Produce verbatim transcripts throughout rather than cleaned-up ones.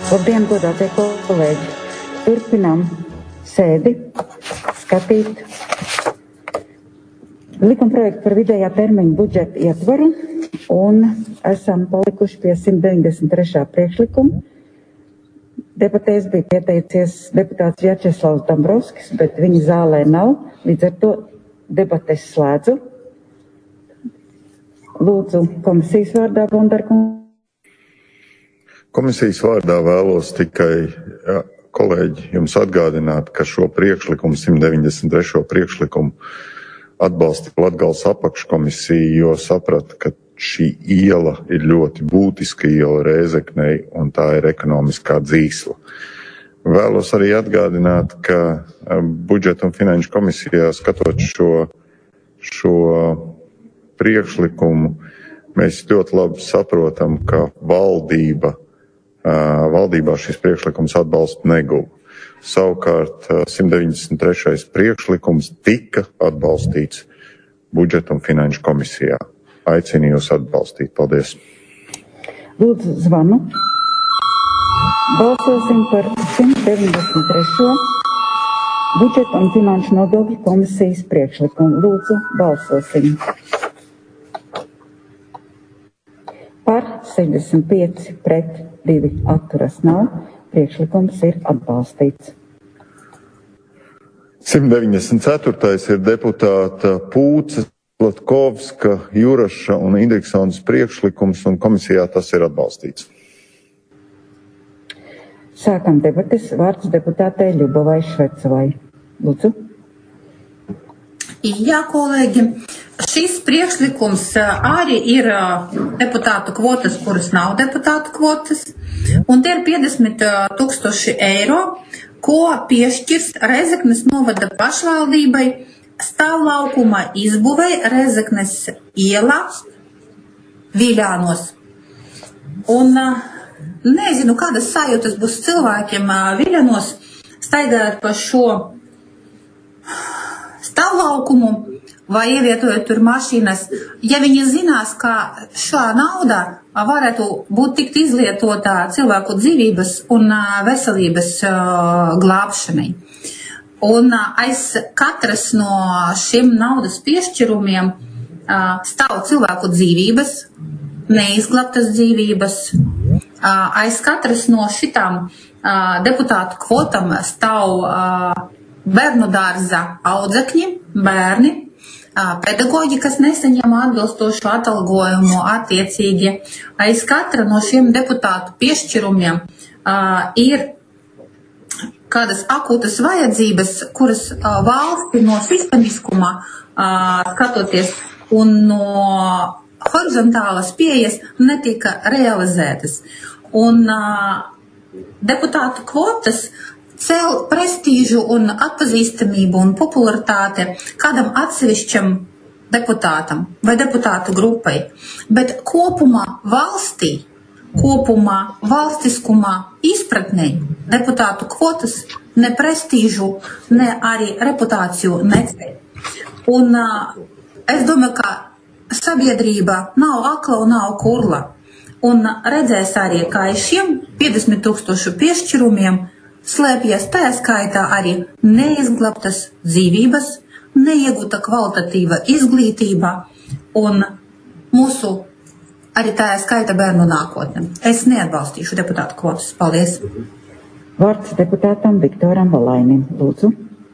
Labdien, godātie kolēģi! Turpinām sēdi, skatīt likumprojektu par vidējā termiņa budžeta ietvaru un esam palikuši pie simt deviņdesmit trešā priekšlikuma. Debatēs bija pieteicies deputāts Vjačeslavs Dombrovskis, bet viņa zālē nav, līdz ar to debates slēdzu. Lūdzu, komisijas vārdā, Bondarkungs. Komisijas vārdā vēlos tikai, jā, kolēģi, jums atgādināt, ka šo priekšlikumu, simt deviņdesmit trešo priekšlikumu atbalsta Latgales apakškomisija, jo saprata, ka šī iela ir ļoti būtiska iela Rēzeknei un tā ir ekonomiskā dzīsla. Vēlos arī atgādināt, ka budžeta un finanšu komisijā skatot šo, šo priekšlikumu, mēs ļoti labi saprotam, ka valdība Valdībā šis priekšlikums atbalstu neguva. Savukārt simt deviņdesmit trešais priekšlikums tika atbalstīts budžeta un finanšu komisijā. Aicinu jūs atbalstīt. Paldies. Lūdzu, zvanu. Balsosim par simt deviņdesmit trešo budžeta un finanšu nodokļu komisijas priekšlikumu. Lūdzu, balsosim. Par sešdesmit pieci pret divi atturas nav. Priekšlikums ir atbalstīts. simt deviņdesmit ceturtais ir deputāta Pūces, Latkovska, Juraša un Indriksons priekšlikums, un komisijā tas ir atbalstīts. Sākam debates. Vārds deputātei Ļubovai Švecovai. Lūdzu. Jā, kolēģi, šis priekšlikums arī ir deputātu kvotas, kuras nav deputātu kvotas, un tie ir piecdesmit tūkstoši eiro, ko piešķirs Rēzeknes novada pašvaldībai stāvlaukuma izbuvei Rēzeknes ielā Viļānos. Un nezinu, kādas sajūtas būs cilvēkiem Viļānos staigājot pa šo stāvlaukumu vai ievietojot tur mašīnas, ja viņi zinās, ka šā nauda varētu būt tikt izlietotā cilvēku dzīvības un veselības glābšanai. Un aiz katras no šiem naudas piešķirumiem stāv cilvēku dzīvības, neizglābtas dzīvības. Aiz katras no šitām deputātu kvotam stāv bērnu dārza audzekņi, bērni, pedagoģi, kas nesaņem atbilstošu atalgojumu attiecīgi. Aiz katra no šiem deputātu piešķirumiem uh, ir kādas akūtas vajadzības, kuras uh, valsti no sistemiskuma uh, skatoties un no horizontālas pieejas netika realizētas. Un uh, deputātu kvotas cel prestīžu un atpazīstamību un popularitāti kādam atsevišķam deputātam vai deputātu grupai, bet kopumā valstī, kopumā valstiskumā izpratnē deputātu kvotas ne prestīžu, ne arī reputāciju necēl. Un uh, es domāju, ka sabiedrība nav akla un nav kurla, un redzēs arī, kā aiz šiem piecdesmit tūkstošu piešķirumiem slēpjas tajā skaitā arī neizglābtas dzīvības, neiegūta kvalitatīva izglītība un mūsu arī tajā skaita bērnu nākotne. Es neatbalstīšu deputātu kvotas. Paldies. Vārds deputātam Viktoram Valainim. Lūdzu.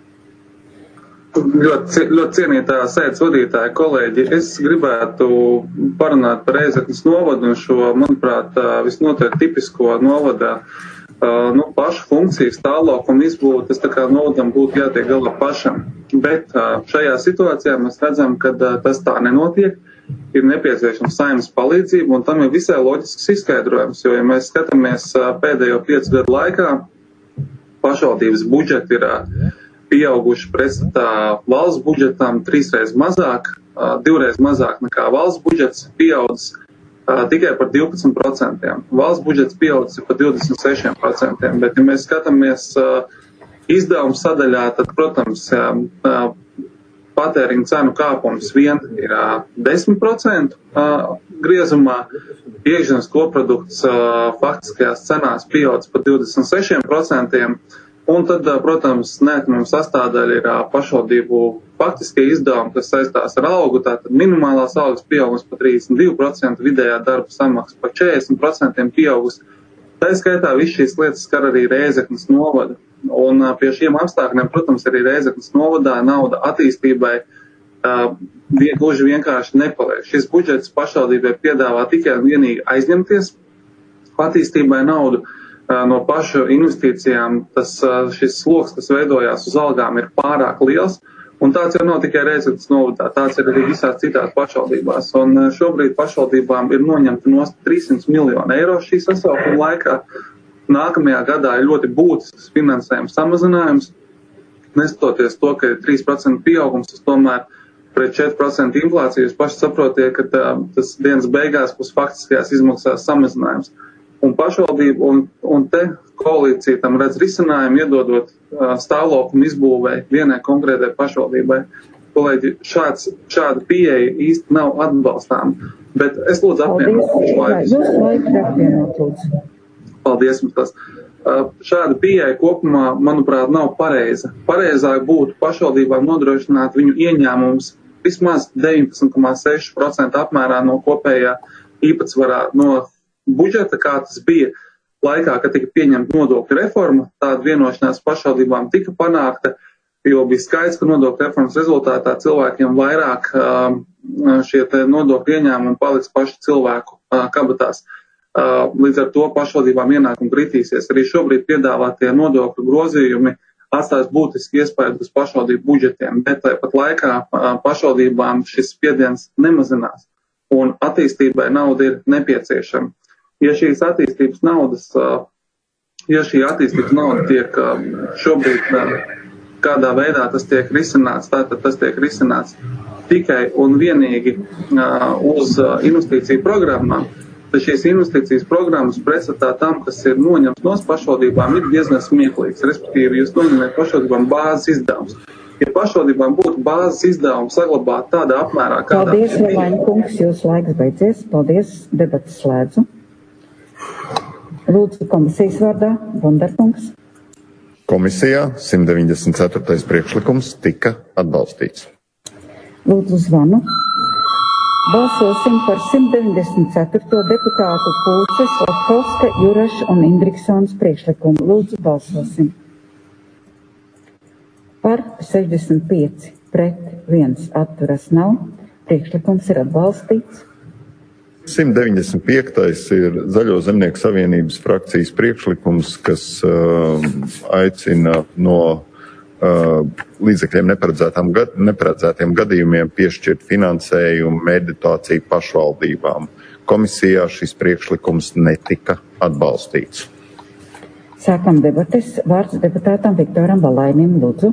Ļoti, ļoti cienītā sēdes vadītāja kolēģi, es gribētu parunāt par Rēzeknes novadu un šo, manuprāt, visnotaļ tipisko novada Uh, nu, pašu funkciju stāvlaukumu izbūvi, tas tā kā novadam būtu jātiek galā pašam. Bet uh, šajā situācijā mēs redzam, ka uh, tas tā nenotiek, ir nepieciešama saimnes palīdzība, un tam ir visai loģisks izskaidrojums, jo, ja mēs skatāmies uh, pēdējo piecu gadu laikā, pašvaldības budžeti ir uh, pieauguši pretstatā valsts budžetam trīsreiz mazāk, uh, divreiz mazāk nekā valsts budžets pieaudzis. Uh, tikai par divpadsmit procentiem. Valsts budžets pieaudzis par divdesmit sešiem procentiem, bet, ja mēs skatāmies uh, izdevumu sadaļā, tad, protams, uh, patēriņa cenu kāpums vien ir desmit procenti griezumā, iekšzemes koprodukts faktiskajās cenās pieaudzis par divdesmit sešiem procentiem, un tad, protams, neatņemama sastāvdaļa ir pašvaldību faktiskie izdevumi, kas saistās ar algu, tātad minimālās algas pieaugums par trīsdesmit divi procenti, vidējā darba samaksa par četrdesmit procentiem pieaugus. Tā skaitā viss šīs lietas skar arī Rēzeknes novada. Un pie šiem apstākļiem, protams, arī Rēzeknes novadā nauda attīstībai uh, gluži vienkārši nepaliek. Šis budžets pašvaldībai piedāvā tikai un vienīgi aizņemties attīstībai naudu uh, no pašu investīcijām. Tas, uh, šis sloks, kas veidojās uz algām, ir pārāk liels. Un tāds jau nav tikai Rēzeknes novadā, tāds ir arī visās citās pašvaldībās. Un šobrīd pašvaldībām ir noņemta nost trīssimti miljoni eiro šī sasaukuma laikā. Nākamajā gadā ir ļoti būtisks finansējuma samazinājums. Neskatoties to, ka ir trīs procenti pieaugums, tas tomēr pret četri procenti inflāciju. Jūs paši saprotiet, ka tā, tas dienas beigās būs faktiskajās izmaksās samazinājums. Un pašvaldība un, un te koalīcija tam redz risinājumu, iedodot uh, stāvlokumu izbūvei vienai konkrētai pašvaldībai. Kolēģi, šāds, šāda pieeja īsti nav atbalstām, bet es lūdzu apvienot šo laiku. Jūs laiku apvienot, lūdzu. Paldies jums tas. Uh, šāda pieeja kopumā, manuprāt, nav pareiza. Pareizāk būtu pašvaldībām nodrošināt viņu ieņēmumus vismaz deviņpadsmit komats seši procenti apmērā no kopējā īpatsvarā no budžeta, kā tas bija laikā, kad tika pieņemta nodokļu reforma. Tāda vienošanās pašvaldībām tika panākta, jo bija skaidrs, ka nodokļu reformas rezultātā cilvēkiem vairāk uh, šie te nodokļu ieņēmumi paliks paši cilvēku uh, kabatās. Uh, līdz ar to pašvaldībām ienākumi kritīsies. Arī šobrīd piedāvātie nodokļu grozījumi atstās būtiski iespēju uz pašvaldību budžetiem, bet tāpat laikā uh, pašvaldībām šis spiediens nemazinās un attīstībai nauda ir nepieciešama. Ja šīs attīstības naudas, ja šī attīstības nauda tiek šobrīd kādā veidā tas tiek risināts, tātad tas tiek risināts tikai un vienīgi uz investīciju programmām, tad šīs investīcijas programmas pretstatā tam, kas ir noņemts no pašvaldībām, ir diezgan smieklīgs. Respektīvi, jūs noņemiet pašvaldībām bāzes izdevumus. Ja pašvaldībām būtu bāzes izdevumi saglabāt tādā apmērā, kādā... Paldies, Lelaņa kungs, jūsu laiks beidzies. Paldies, debatas slēdzu. Lūdzu, komisijas vārdā, Bondarkungs. Komisijā simt deviņdesmit ceturtais priekšlikums tika atbalstīts. Lūdzu, zvanu. Balsosim par simt deviņdesmit ceturto deputātu Pulces, Otkovska, Juraša un Indriksons priekšlikumu. Lūdzu, balsosim. Par sešdesmit pieci, pret viens atturas nav. Priekšlikums ir atbalstīts. simt deviņdesmit piektais ir Zaļo zemnieku savienības frakcijas priekšlikums, kas uh, aicina no uh, līdzekļiem gad, neparedzētiem gadījumiem piešķirt finansējumu meditāciju pašvaldībām. Komisijā šis priekšlikums netika atbalstīts. Sākam debates. Vārds deputātam Viktoram Valainim, lūdzu.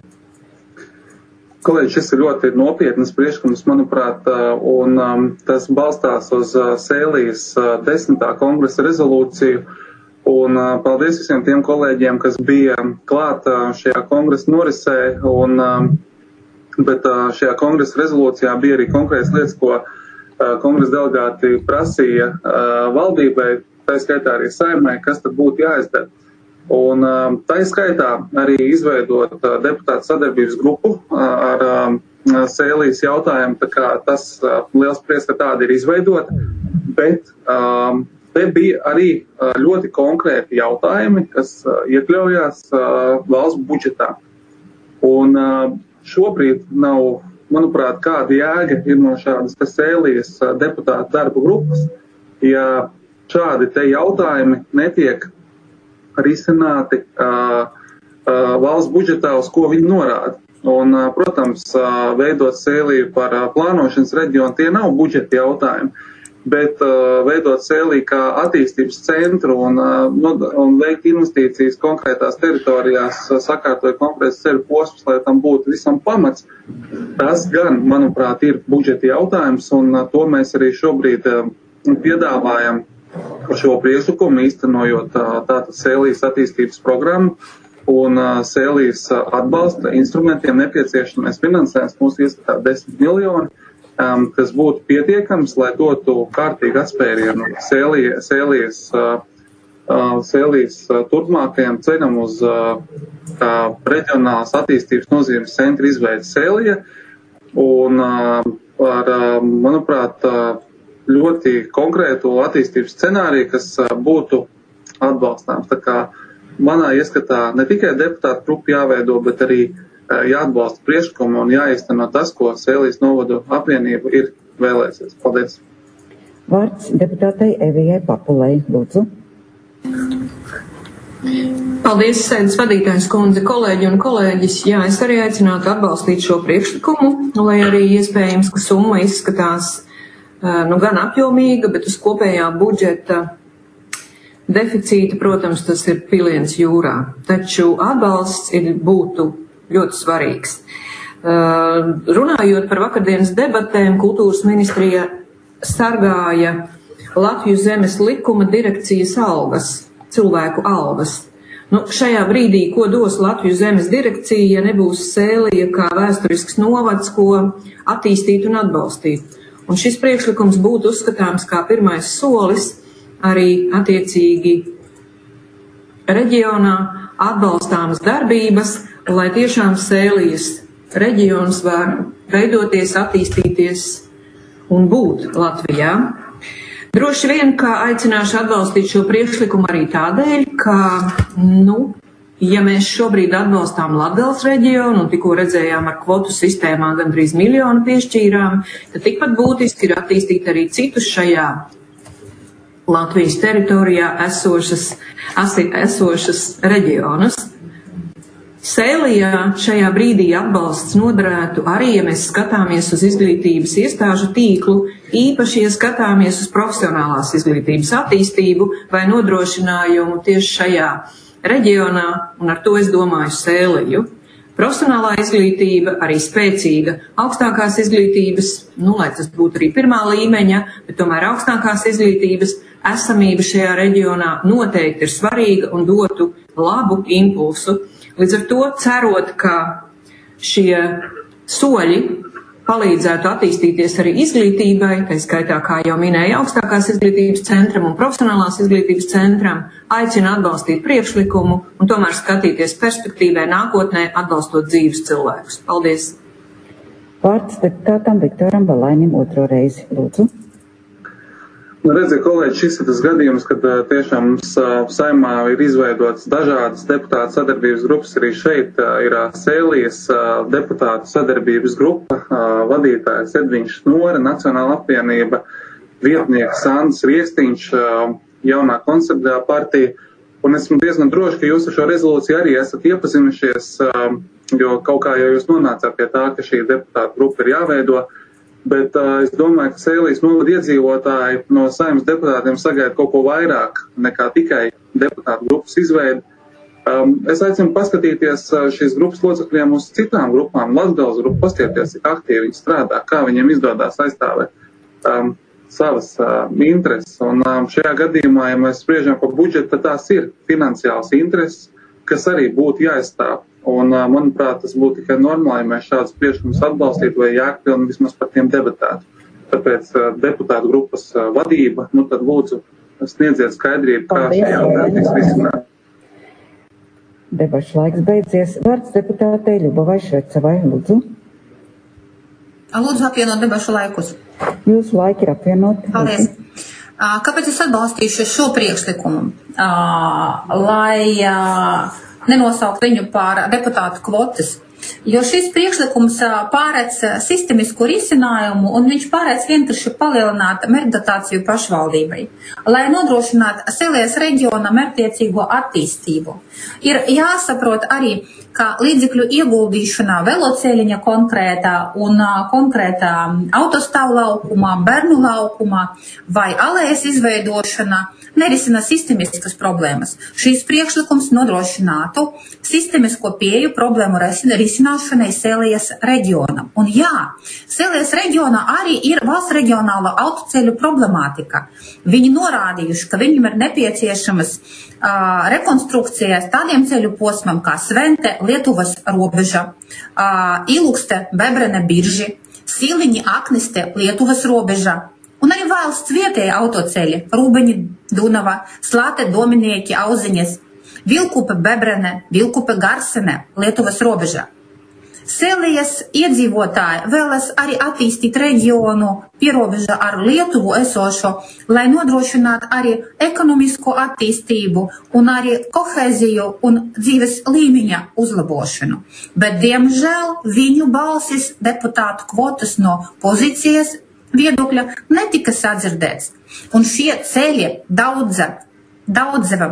Kolēģi, šis ir ļoti nopietnas priekšlikums, manuprāt, un um, tas balstās uz uh, Sēlijas uh, desmitā kongresa rezolūciju. Un uh, paldies visiem tiem kolēģiem, kas bija klāt uh, šajā kongresa norisē. Un, um, bet uh, šajā kongresa rezolūcijā bija arī konkrētas lietas, ko uh, kongresa delegāti prasīja uh, valdībai, tā skaitā arī saimai, kas tad būtu jāizdara. Un tā skaitā arī izveidot deputātu sadarbības grupu ar Sēlijas jautājumu, tā kā tas liels prieks, ka tāda ir izveidota, bet te bija arī ļoti konkrēti jautājumi, kas iekļaujās valsts budžetā. Un šobrīd nav, manuprāt, kāda jēga ir no šādas Sēlijas deputātu darba grupas, ja šādi te jautājumi netiek risināti uh, uh, valsts budžetā, uz ko viņi norāda. Un, uh, protams, uh, veidot Sēliju par uh, plānošanas reģionu, tie nav budžeta jautājumi, bet uh, veidot Sēliju kā attīstības centru un, uh, un veikt investīcijas konkrētās teritorijās, uh, sakārtojot konkrētas ceļu posmus, lai tam būtu visam pamats, tas gan, manuprāt, ir budžeta jautājums, un uh, to mēs arī šobrīd uh, piedāvājam šo priekšlikumu, īstenojot tātad Sēlijas attīstības programmu. Un uh, Sēlijas uh, atbalsta instrumentiem nepieciešamais finansējums mūsu ieskatā desmit miljoni, um, kas būtu pietiekams, lai dotu kārtīgu atspērienu Sēlija, Sēlijas, uh, uh, Sēlijas uh, turpmākajam ceļam uz uh, uh, reģionālas attīstības nozīmes centra izveidi Sēlija. Un uh, ar, uh, manuprāt, uh, ļoti konkrētu attīstības scenāriju, kas uh, būtu atbalstāms. Tā kā manā ieskatā ne tikai deputātu grupu jāveido, bet arī jāatbalsta priekšlikumu un jāīsteno tas, ko Sēlijas novadu apvienība ir vēlēsies. Paldies. Vārds deputātei Evijai Papulei, lūdzu. Paldies, sēdes vadītājs kundze, kolēģi un kolēģis. Jā, es arī aicinātu atbalstīt šo priekšlikumu, lai arī iespējams, ka summa izskatās nu gan apjomīga, bet uz kopējā budžeta deficīta, protams, tas ir piliens jūrā, taču atbalsts ir būtu ļoti svarīgs. Uh, runājot par vakardienas debatēm, kultūras ministrija sargāja Latviju zemes likuma direkcijas algas, cilvēku algas. Nu, šajā brīdī, ko dos Latviju zemes direkcija, ja nebūs Sēlija kā vēsturisks novads, ko attīstīt un atbalstīt. Un šis priekšlikums būtu uzskatāms kā pirmais solis arī attiecīgi reģionā atbalstāmas darbības, lai tiešām Sēlijas reģions var veidoties, attīstīties un būt Latvijā. Droši vien, ka aicināšu atbalstīt šo priekšlikumu arī tādēļ, ka, nu, ja mēs šobrīd atbalstām Latgales reģionu un tikko redzējām ar kvotu sistēmā gandrīz miljonu piešķīrām, tad tikpat būtiski ir attīstīt arī citus šajā Latvijas teritorijā esošas, esošas reģionus. Sēlijā šajā brīdī atbalsts noderētu arī, ja mēs skatāmies uz izglītības iestāžu tīklu, īpaši, ja skatāmies uz profesionālās izglītības attīstību vai nodrošinājumu tieši šajā reģionā, un ar to es domāju Sēliju. Profesionālā izglītība, arī spēcīga augstākās izglītības, nu, lai tas būtu arī pirmā līmeņa, bet tomēr augstākās izglītības esamība šajā reģionā noteikti ir svarīga un dotu labu impulsu. Līdz ar to cerot, ka šie soļi palīdzētu attīstīties arī izglītībai, tā skaitā, kā jau minēja, augstākās izglītības centram un profesionālās izglītības centram, aicina atbalstīt priekšlikumu un tomēr skatīties perspektīvē nākotnē, atbalstot dzīves cilvēkus. Paldies! Vārds deputātam Viktoram Balainim otro reizi, lūdzu. Nu, redziet, kolēģi, šis ir tas gadījums, kad tiešām mums saimā ir izveidotas dažādas deputātu sadarbības grupas. Arī šeit ir Sēlijas deputātu sadarbības grupa, vadītājs Edviņš Snore, Nacionāla apvienība, vietnieks Sandis Riekstiņš, jaunā konservatīvā partija. Un esmu diezgan droši, ka jūs ar šo rezolūciju arī esat iepazinušies, jo kaut kā jau jūs nonācāt pie tā, ka šī deputātu grupa ir jāveido. Bet uh, es domāju, ka Sēlijas novada iedzīvotāji no saimnes deputātiem sagaida kaut ko vairāk nekā tikai deputātu grupas izveidi. Um, es aicinu paskatīties uh, šīs grupas locekļiem uz citām grupām. Latgales grupa, paskatieties, cik aktīvi viņi strādā, kā viņiem izdodas aizstāvēt um, savas uh, intereses. Un um, šajā gadījumā, ja mēs spriežam par budžetu, tad tās ir finansiāls intereses, kas arī būtu jāaizstāv. Un, manuprāt, tas būtu tikai normāli, ja mēs šādus priekšlikumus atbalstītu vai jēgpilni vismaz par tiem debatētu. Tāpēc deputātu grupas vadība, nu tad lūdzu sniedziet skaidrību, kā šī jautājuma tiks risināt. Debašu laiks beidzies. Vārds deputātei Ļubovai Švecavai, lūdzu. Lūdzu apvienot debašu laikus. Jūsu laiki ir apvienoti. Paldies. Kāpēc es atbalstīšu šo priekšlikumu? Lai nenosaukt viņu par deputātu kvotas, jo šis priekšlikums pārēc sistemisku risinājumu un viņš pārēc vienkārši palielināt mērķdotāciju pašvaldībai, lai nodrošinātu Sēlijas reģiona mērķtiecīgo attīstību. Ir jāsaprot arī, ka līdzekļu ieguldīšanā velocēliņa konkrētā un konkrētā autostāvu laukumā, bērnu laukumā vai alējas izveidošanā nerisina sistemiskas problēmas. Šīs priekšlikums nodrošinātu sistemisko pieeju problēmu risināšanai Sēlijas reģionam. Un jā, Sēlijas reģionā arī ir valsts reģionāla autoceļu problemātika. Viņi norādījuši, ka viņiem ir nepieciešamas uh, rekonstrukcijas tādiem ceļu posmam kā Svente, Lietuvas robeža, uh, Ilukste, Bebrene, Birži, Siliņi, Akniste, Lietuvas robeža. Un arī valsts vietēja autoceļi Rūbeņi, Dunava, Slāte, Dominieki, Auziņas, Vilkupe, Bebrene, Vilkupe, Garsene, Lietuvas robežā. Sēlijas iedzīvotāji vēlas arī attīstīt reģionu pierobeža ar Lietuvu esošo, lai nodrošinātu arī ekonomisko attīstību un arī kohēziju un dzīves līmeņa uzlabošanu. Bet, diemžēl, viņu balsis deputātu kvotas no pozīcijas viedokļa netika sadzirdēts. Un šie ceļi daudze, daudzeva,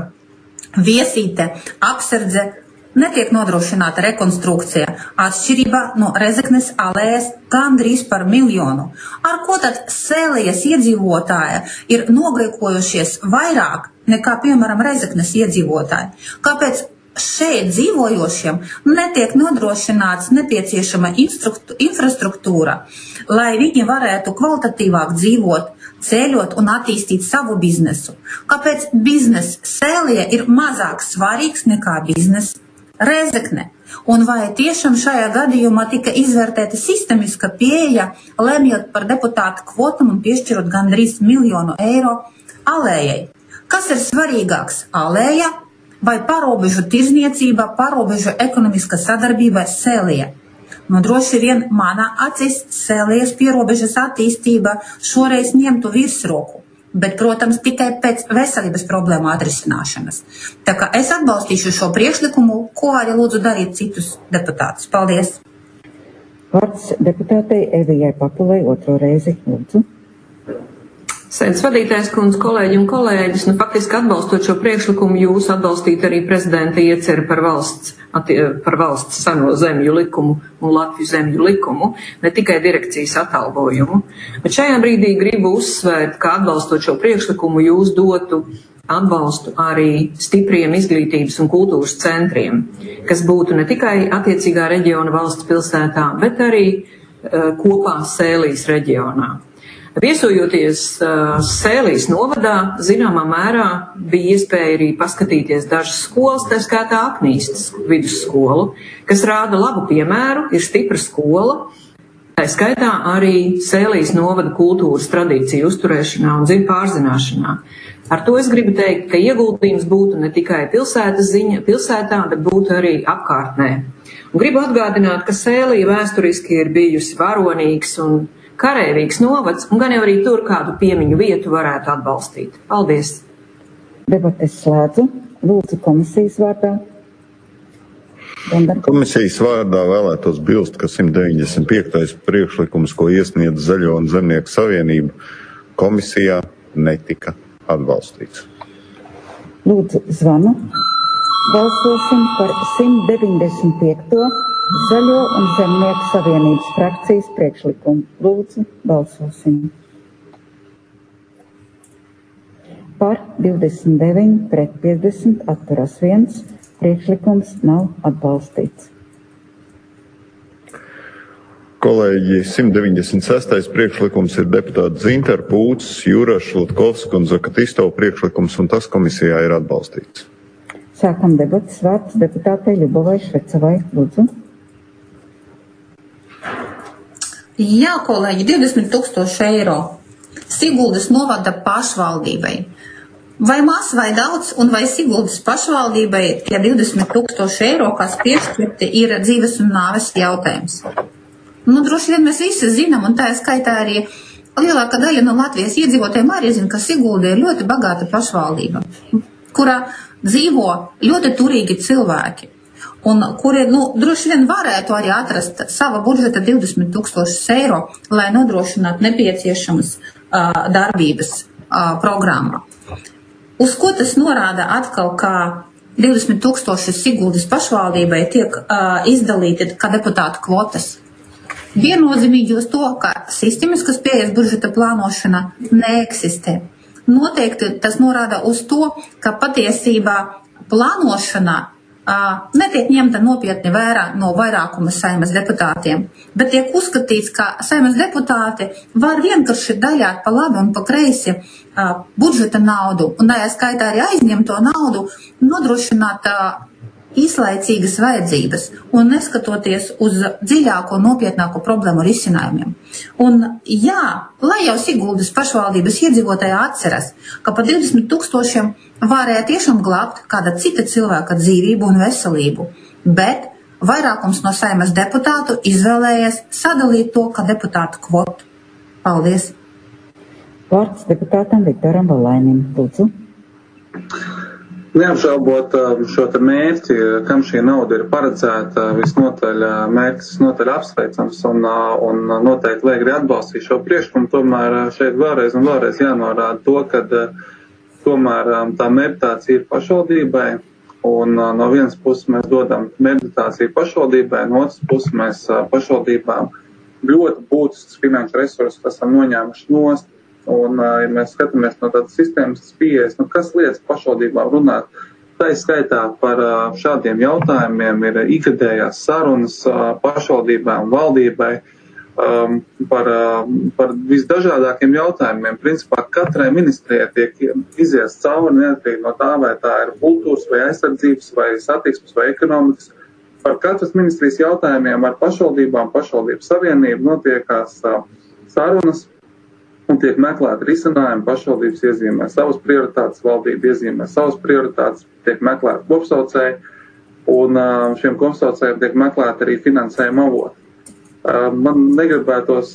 Viesīte, Apsardze netiek nodrošināta rekonstrukcija, atšķirībā no Rezeknes alējas gandrīz par miljonu. Ar ko tad Sēlijas iedzīvotāji ir nogriekojušies vairāk nekā, piemēram, Rezeknes iedzīvotāji? Kāpēc šeit dzīvojošiem netiek nodrošināts nepieciešama infrastruktūra, lai viņi varētu kvalitatīvāk dzīvot, ceļot un attīstīt savu biznesu? Kāpēc biznes Sēlija ir mazāk svarīgs nekā biznes Rezekne? Un vai tiešām šajā gadījumā tika izvērtēta sistemiska pieeja, lemjot par deputātu kvotam un piešķirot gandrīz miljonu eiro alējai? Kas ir svarīgāks, alēja vai pārobežu tirzniecība, pārobežu ekonomiska sadarbība Sēlija? Nu, droši vien manā acīs Sēlijas pierobežas attīstība šoreiz ņemtu virsroku, bet, protams, tikai pēc veselības problēmu atrisināšanas. Tā kā es atbalstīšu šo priekšlikumu, ko arī lūdzu darīt citus deputātus. Paldies! Vārds deputātei Evijai Papulei otro reizi, lūdzu. Sēdes vadītājs kundze, kolēģi un kolēģis, nu faktiski atbalstot šo priekšlikumu, jūs atbalstīt arī prezidenta ieceri par valsts, par valsts seno zemju likumu un Latviju zemju likumu, ne tikai direkcijas atalgojumu. Bet šajā brīdī gribu uzsvērt, ka atbalstot šo priekšlikumu jūs dotu atbalstu arī stipriem izglītības un kultūras centriem, kas būtu ne tikai attiecīgā reģiona valsts pilsētā, bet arī uh, kopā Sēlijas reģionā. Viesojoties uh, Sēlijas novadā, zināmā mērā bija iespēja arī paskatīties dažas skolas, tā skaitā Aknīstas vidusskolu, kas rāda labu piemēru, ir stipra skola, tā skaitā arī Sēlijas novada kultūras tradīciju uzturēšanā un dzimtu pārzināšanā. Ar to es gribu teikt, ka ieguldījums būtu ne tikai pilsētas ziņa, pilsētā, bet būtu arī apkārtnē. Un gribu atgādināt, ka Sēlija vēsturiski ir bijusi varonīgs un karēvīgs novads, un gan jau arī tur kādu piemiņu vietu varētu atbalstīt. Paldies! Debates slēdzu. Lūdzu komisijas vārdā. Bondar. Komisijas vārdā vēlētos bilst, ka simt deviņdesmit piektais priekšlikums, ko iesniedz Zaļo un Zemnieku savienība, komisijā netika atbalstīts. Lūdzu zvanu. Balsosim par simt deviņdesmit piekto Zaļo un Zemnieku savienības frakcijas priekšlikumu. Lūdzu, balsosim. Par divdesmit deviņi pret piecdesmit atturas viens. Priekšlikums nav atbalstīts. Kolēģi, simt deviņdesmit sestais priekšlikums ir deputāti Zintar, Pūcis, Juraš, Lutkovska un Zakatistova priekšlikums, un tas komisijā ir atbalstīts. Sākam debatas. Vārds deputātei Ļubovai Švecavai. Lūdzu. Jā, kolēģi, divdesmit tūkstoši eiro Siguldas novada pašvaldībai. Vai maz vai daudz, un vai Siguldas pašvaldībai tie divdesmit tūkstoši eiro, kas piešķirti, ir dzīves un nāves jautājums? Nu, droši vien mēs visi zinām, un tā skaitā arī lielākā daļa no Latvijas iedzīvotājiem arī zina, ka Sigulda ir ļoti bagāta pašvaldība, kurā dzīvo ļoti turīgi cilvēki. Un kuri, nu, droši vien varētu arī atrast sava budžeta divdesmit tūkstošus eiro, lai nodrošinātu nepieciešamas uh, darbības uh, programmā. Uz ko tas norāda atkal, ka divdesmit tūkstoši Siguldas pašvaldībai tiek uh, izdalīti kā deputātu kvotas. Viennozīmīgi uz to, ka sistemiskas pieejas budžeta plānošana neeksistē. Noteikti tas norāda uz to, ka patiesībā plānošana uh, netiek ņemta nopietni vērā no vairākuma Saeimas deputātiem, bet tiek uzskatīts, ka Saeimas deputāti var vienkārši daļāt pa labi un pa kreisi uh, budžeta naudu un tajā skaitā arī aizņemto naudu nodrošināt uh, īslaicīgas vajadzības un neskatoties uz dziļāko, nopietnāko problēmu risinājumiem. Un jā, lai jau Siguldas pašvaldības iedzīvotāji atceras, ka pa divdesmit tūkstošiem varēja tiešām glābt kāda cita cilvēka dzīvību un veselību, bet vairākums no Saeimas deputātu izvēlējies sadalīt to kā deputātu kvotu. Paldies! Vārds deputātam Viktoram Valainim. Lūdzu. Neapšaubot šo te mērķi, kam šī nauda ir paredzēta, visnotaļ mērķis visnotaļ apsveicams un, un noteikti vajag arī atbalstīt šo priekšlikumu, tomēr šeit vēlreiz un vēlreiz jānorāda to, ka tomēr tā meditācija ir pašvaldībai un no vienas puses mēs dodam meditāciju pašvaldībai, no otras puses mēs pašvaldībām ļoti būtisks finanšu resursus esam noņēmuši nost. Un, ja mēs skatāmies no tādas sistēmas pieejas, nu, kas lietas pašvaldībām runāt, tā skaitā par šādiem jautājumiem ir ikgadējās sarunas pašvaldībām, valdībai, um, par, par visdažādākiem jautājumiem. Principā katrai ministrijai tiek izies cauri neatkarīgi no tā, vai tā ir kultūras, vai aizsardzības, vai satiksmes, vai ekonomikas. Par katras ministrijas jautājumiem ar pašvaldībām, pašvaldību savienību notiekās sarunas. Un tiek meklēti risinājumi, pašvaldības iezīmē savas prioritātes, valdība iezīmē savas prioritātes, tiek meklēti kopsaucēji, un šiem kopsaucējiem tiek meklēti arī finansējuma avoti. Man negribētos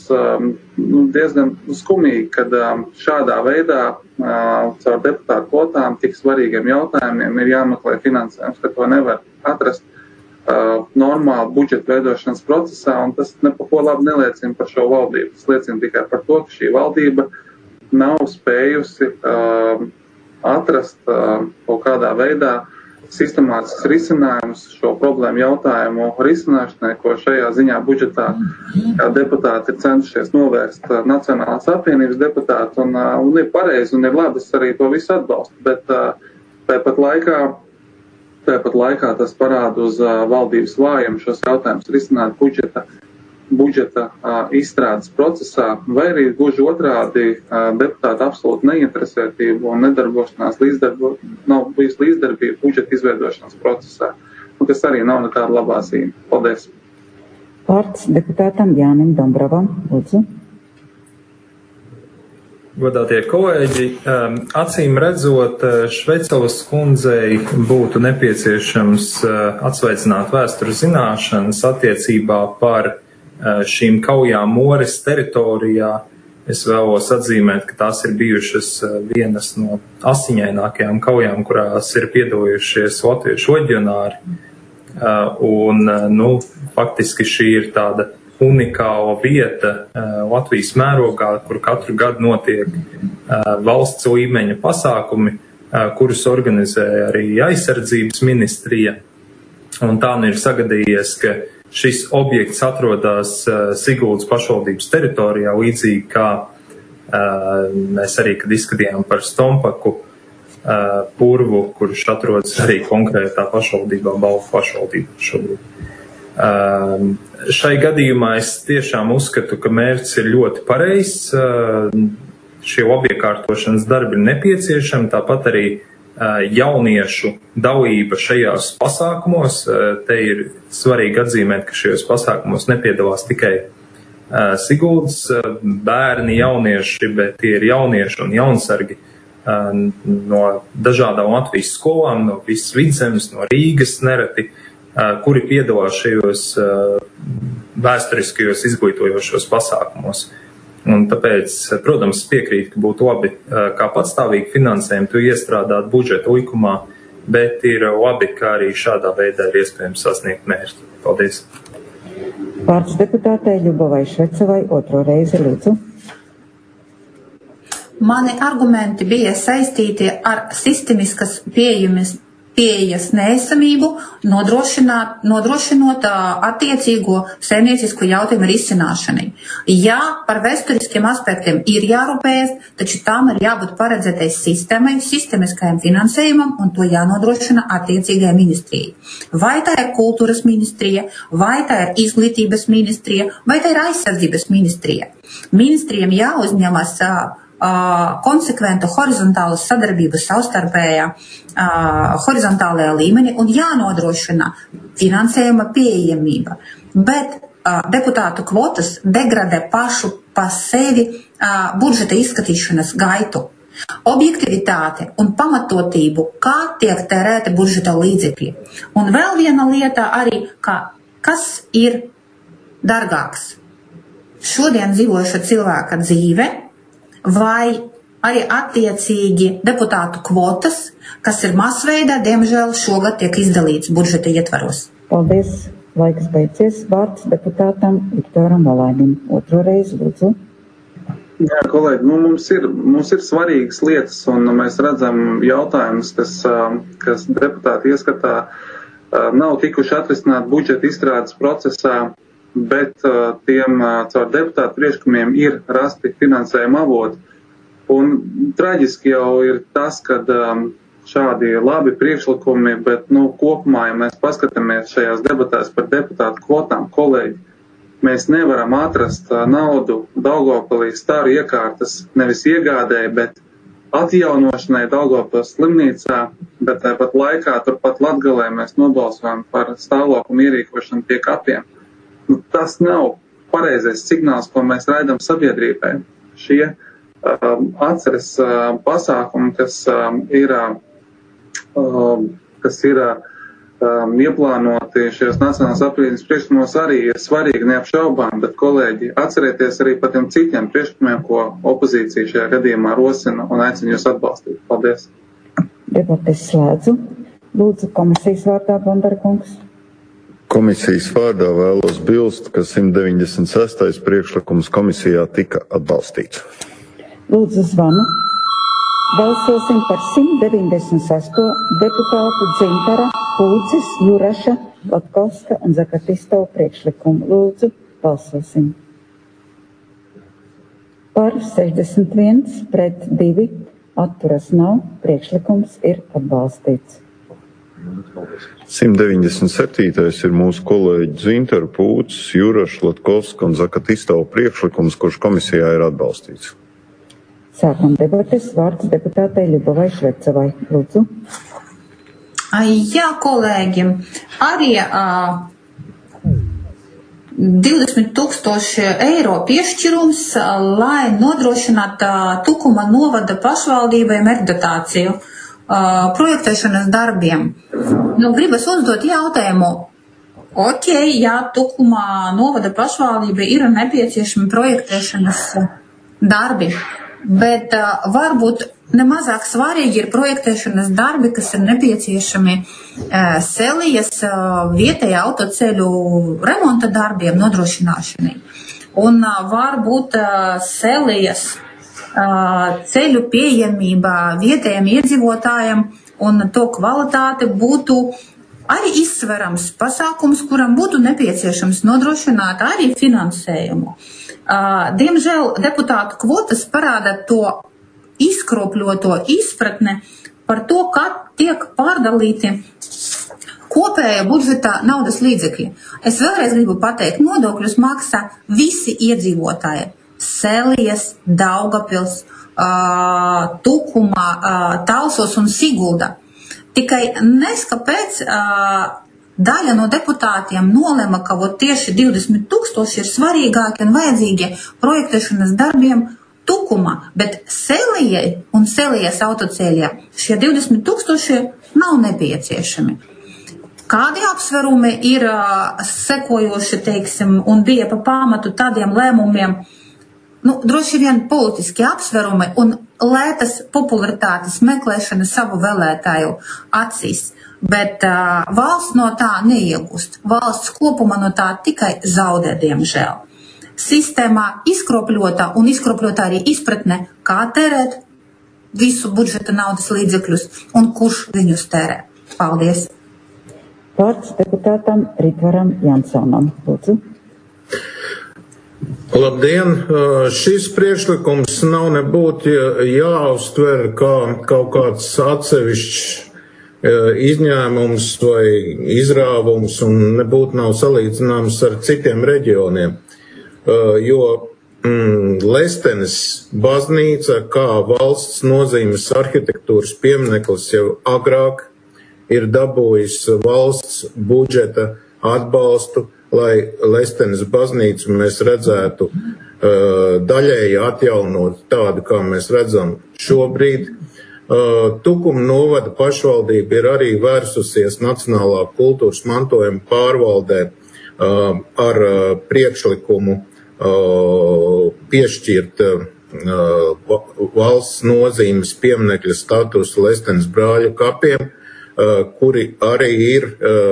diezgan skumīgi, kad šādā veidā caur deputātu kvotām tik svarīgiem jautājumiem ir jāmeklē finansējums, ka to nevar atrast Uh, normāli budžeta veidošanas procesā, un tas nepako labi neliecina par šo valdību. Tas liecina tikai par to, ka šī valdība nav spējusi uh, atrast uh, kaut kādā veidā sistemātisks risinājums šo problēmu jautājumu risināšanai, ko šajā ziņā budžetā kā deputāti ir cenšies novērst uh, Nacionālās apvienības deputāti, un, uh, un ir pareizi un ir labi, es arī to visu atbalstu, bet uh, tāpat laikā Tāpat laikā tas parāda uz uh, valdības vājumu šos jautājumus risināt budžeta, budžeta uh, izstrādes procesā, vai arī gluži otrādi uh, deputāti absolūti neinteresētību un nedarbošanās līdzdarbo, nav bijusi līdzdarbība budžeta izveidošanas procesā, un kas arī nav nekāda labā zīme. Paldies! Vārds deputātam Jānim Dombravam. Lūdzu. Godātie kolēģi, acīm redzot, Švecovas kundzei būtu nepieciešams atsveicināt vēstures zināšanas attiecībā par šīm kaujām Mores teritorijā. Es vēlos atzīmēt, ka tās ir bijušas vienas no asiņainākajām kaujām, kurās ir piedalījušies latviešu leģionāri. Un, nu, faktiski šī ir tāda unikāla vieta uh, Latvijas mērogā, kur katru gadu notiek uh, valsts līmeņa pasākumi, uh, kurus organizē arī aizsardzības ministrija. Un tā nu ir sagadījies, ka šis objekts atrodas uh, Siguldas pašvaldības teritorijā, līdzīgi kā uh, mēs arī, kad izskatījām par Stompaku uh, purvu, kurš atrodas arī konkrētā pašvaldībā, Balvu pašvaldībā šobrīd. Uh, šai gadījumā es tiešām uzskatu, ka mērķis ir ļoti pareizs. Uh, šie obiekārtošanas darbi ir nepieciešami, tāpat arī uh, jauniešu dalība šajās pasākumos. Uh, te ir svarīgi atzīmēt, ka šajos pasākumos nepiedalās tikai uh, Siguldas uh, bērni, jaunieši, bet tie ir jaunieši un jaunsargi uh, no dažādām Latvijas skolām, no visas Vidzemes, no Rīgas nereti, kuri piedalās šajos vēsturiskajos izglītojošos pasākumos. Un tāpēc, protams, piekrīt, ka būtu labi kā patstāvīgi finansējumu to iestrādāt budžeta likumā, bet ir labi, ka arī šādā veidā ir iespējams sasniegt mērķi. Paldies! Vārds deputātei Ļubovai Švecovai otro reizi, lūdzu. Mani argumenti bija saistīti ar sistemiskas pieejamas pieejas neesamību, nodrošinot attiecīgo saimniecisko jautājumu risināšanai. Jā, par vēsturiskiem aspektiem ir jārūpējas, taču tam ir jābūt paredzētai sistēmai, sistemiskajam finansējumam, un to jānodrošina attiecīgai ministrijai. Vai tā ir kultūras ministrija, vai tā ir izglītības ministrija, vai tā ir aizsardzības ministrija. Ministrijiem jāuzņemas Uh, konsekventu horizontālu sadarbību savstarpējā uh, horizontālajā līmenī un jānodrošina finansējuma pieejamība. Bet uh, deputātu kvotas degradē pašu pa sevi uh, budžeta izskatīšanas gaitu. Objektivitāte un pamatotību, kā tiek tērēti budžeta līdzekļi. Un vēl viena lieta arī, ka, kas ir dārgāks. Šodien dzīvoša cilvēka dzīve, vai arī attiecīgi deputātu kvotas, kas ir masveidā, diemžēl šogad tiek izdalīts budžeta ietvaros. Paldies. Laiks beidzies. Vārds deputātam Viktoram Valainim. Otro reizi, lūdzu. Jā, kolēģi, nu, mums, ir, mums ir svarīgas lietas, un mēs redzam jautājumus, kas, kas deputāti ieskatā nav tikuši atrisināt budžeta izstrādes procesā, bet uh, tiem uh, caur deputātu priekšlikumiem ir rasti finansējuma avoti. Un traģiski jau ir tas, ka um, šādi labi priekšlikumi, bet nu, kopumā, ja mēs paskatāmies šajās debatēs par deputātu kvotām, kolēģi, mēs nevaram atrast uh, naudu Daugavpilī staru iekārtas nevis iegādēji, bet atjaunošanai Daugavpils slimnīcā, bet tāpat laikā turpat Latgalē mēs nobalsojam par stāvokļu ierīkošanu pie kapiem. Nu, tas nav pareizais signāls, ko mēs raidam sabiedrībai. Šie um, atceres uh, pasākumi, kas um, ir, um, kas ir um, ieplānoti šajos nacionālās apvienības priekšlikumos, arī ir svarīgi neapšaubām, bet, kolēģi, atcerieties arī par tiem citiem priekšlikumiem, ko opozīcija šajā gadījumā rosina un aicina jūs atbalstīt. Paldies. Debates slēdzu. Lūdzu, komisijas vārdā, Bondara kungs. Komisijas vārdā vēlos bilst, ka simt deviņdesmit sestais priekšlikums komisijā tika atbalstīts. Lūdzu zvanu. Balsosim par simt deviņdesmit sesto deputātu Dzintara, Pūcis, Juraša, Latkovska un Zakatisto priekšlikumu. Lūdzu, balsosim. Par sešdesmit viens pret divi atturas nav. Priekšlikums ir atbalstīts. simt deviņdesmit septītais ir mūsu kolēģi Dzintara, Pūcis, Juraša, Latkovska un Zakatisto priekšlikums, kurš komisijā ir atbalstīts. Sākam debates. Vārds deputātei Ļubovai Švecovai. Lūdzu. Jā, kolēģi, arī uh, divdesmit tūkstoši eiro piešķirums, uh, lai nodrošinātu uh, Tukuma novada pašvaldībai mērķdotāciju uh, projektēšanas darbiem. Nu, gribas uzdot jautājumu, ok, jā, Tukumā novada pašvaldība ir nepieciešami projektēšanas darbi, bet uh, varbūt nemazāk svarīgi ir projektēšanas darbi, kas ir nepieciešami uh, Selijas uh, vietējā autoceļu remonta darbiem nodrošināšanai. Un uh, varbūt uh, Selijas uh, ceļu pieejamība vietējiem iedzīvotājiem un to kvalitāte būtu arī izsverams pasākums, kuram būtu nepieciešams nodrošināt arī finansējumu. Uh, diemžēl deputātu kvotas parāda to izkropļoto izpratne par to, kā tiek pārdalīti kopēja budžetā naudas līdzekļi. Es vēlreiz gribu pateikt, nodokļus maksā visi iedzīvotāji. Selijas, Daugavpils, uh, Tukuma, uh, Talsos un Sigulda. Tikai neskapēc uh, daļa no deputātiem nolēma, ka vot tieši divdesmit tūkstoši ir svarīgāki un vajadzīgi projektēšanas darbiem Tukuma, bet Selijai un Selijas autoceļā šie divdesmit tūkstoši nav nepieciešami. Kādi apsverumi ir uh, sekojoši, teiksim, un bija pa pamatu tādiem lēmumiem, nu, droši vien politiski apsverumi un lētas popularitātes meklēšana savu vēlētāju acīs, bet uh, valsts no tā neiegūst. Valsts kopumā no tā tikai zaudē, diemžēl. Sistēmā izkropļota un izkropļota arī izpratne, kā tērēt visu budžeta naudas līdzekļus un kurš viņus tērē. Paldies! Vārds deputātam Ritvaram Jansonam. Lūdzu. Labdien! Šis priekšlikums nav nebūtu jāuztver kā kaut kāds atsevišķs izņēmums vai izrāvums un nebūtu nav salīdzināms ar citiem reģioniem, jo mm, Lestenes baznīca kā valsts nozīmes arhitektūras piemineklis jau agrāk ir dabūjis valsts budžeta atbalstu, lai Lestenes baznīcu mēs redzētu daļēji atjaunot tādu, kā mēs redzam šobrīd. Tukuma novada pašvaldība ir arī vērsusies Nacionālā kultūras mantojuma pārvaldē ar priekšlikumu piešķirt valsts nozīmes pieminekļa statusu Lestenes brāļu kapiem, kuri arī ir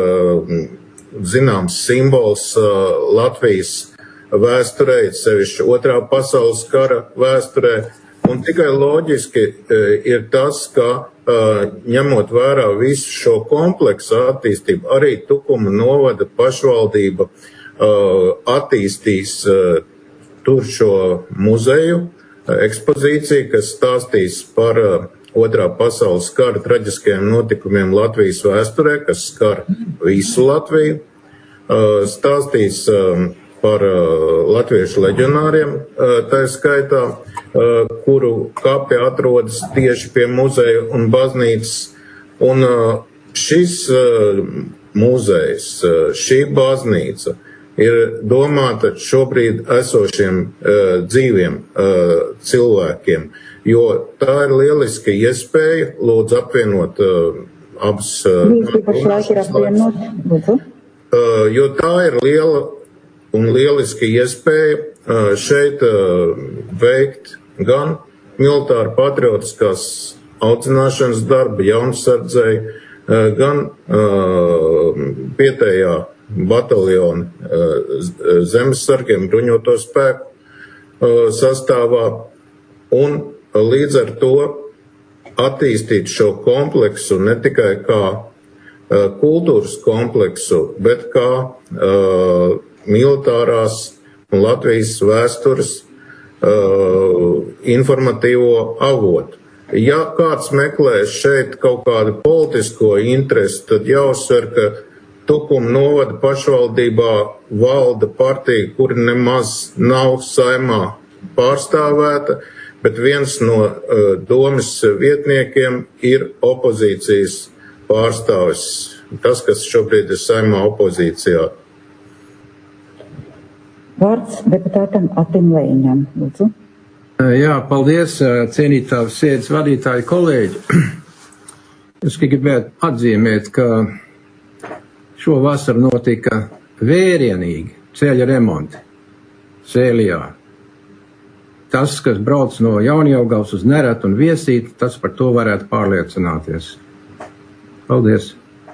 zināms simbols Latvijas vēsturē, sevišķi otrā pasaules kara vēsturē. Un tikai loģiski ir tas, ka ņemot vērā visu šo kompleksu attīstību, arī Tukuma novada pašvaldība attīstīs tur šo muzeju ekspozīciju, kas stāstīs par otrā pasaules kara traģiskajiem notikumiem Latvijas vēsturē, kas skar visu Latviju, stāstīs par latviešu leģionāriem, tā skaitā, kuru kapi atrodas tieši pie muzeja un baznīcas. Un šis muzejs, šī baznīca ir domāta šobrīd esošiem dzīviem cilvēkiem, jo tā ir lieliska iespēja, lūdzu apvienot abas. Jo tā ir liela un lieliski iespēja šeit veikt gan militāru patriotiskās audzināšanas darbu jaunsardzei, gan vietējā bataljona zemesargiem bruņoto spēku sastāvā, un līdz ar to attīstīt šo kompleksu ne tikai kā kultūras kompleksu, bet kā militārās un Latvijas vēstures uh, informatīvo avotu. Ja kāds meklē šeit kaut kādu politisko interesi, tad jāuzsver, ka Tukuma novada pašvaldībā valda partija, kuri nemaz nav saimā pārstāvēta, bet viens no uh, domes vietniekiem ir opozīcijas pārstāvis. Tas, kas šobrīd ir saimā opozīcijā. Vārds deputātam Atim Lēņam, lūdzu. Jā, paldies, cienītā sēdes vadītāji kolēģi. Es gribētu atzīmēt, ka šovasar notika vērienīgi ceļa remonti Sēlijā. Tas, kas brauc no Jaunjaugavas uz Neretu un Viesīti, tas par to varētu pārliecināties. Paldies.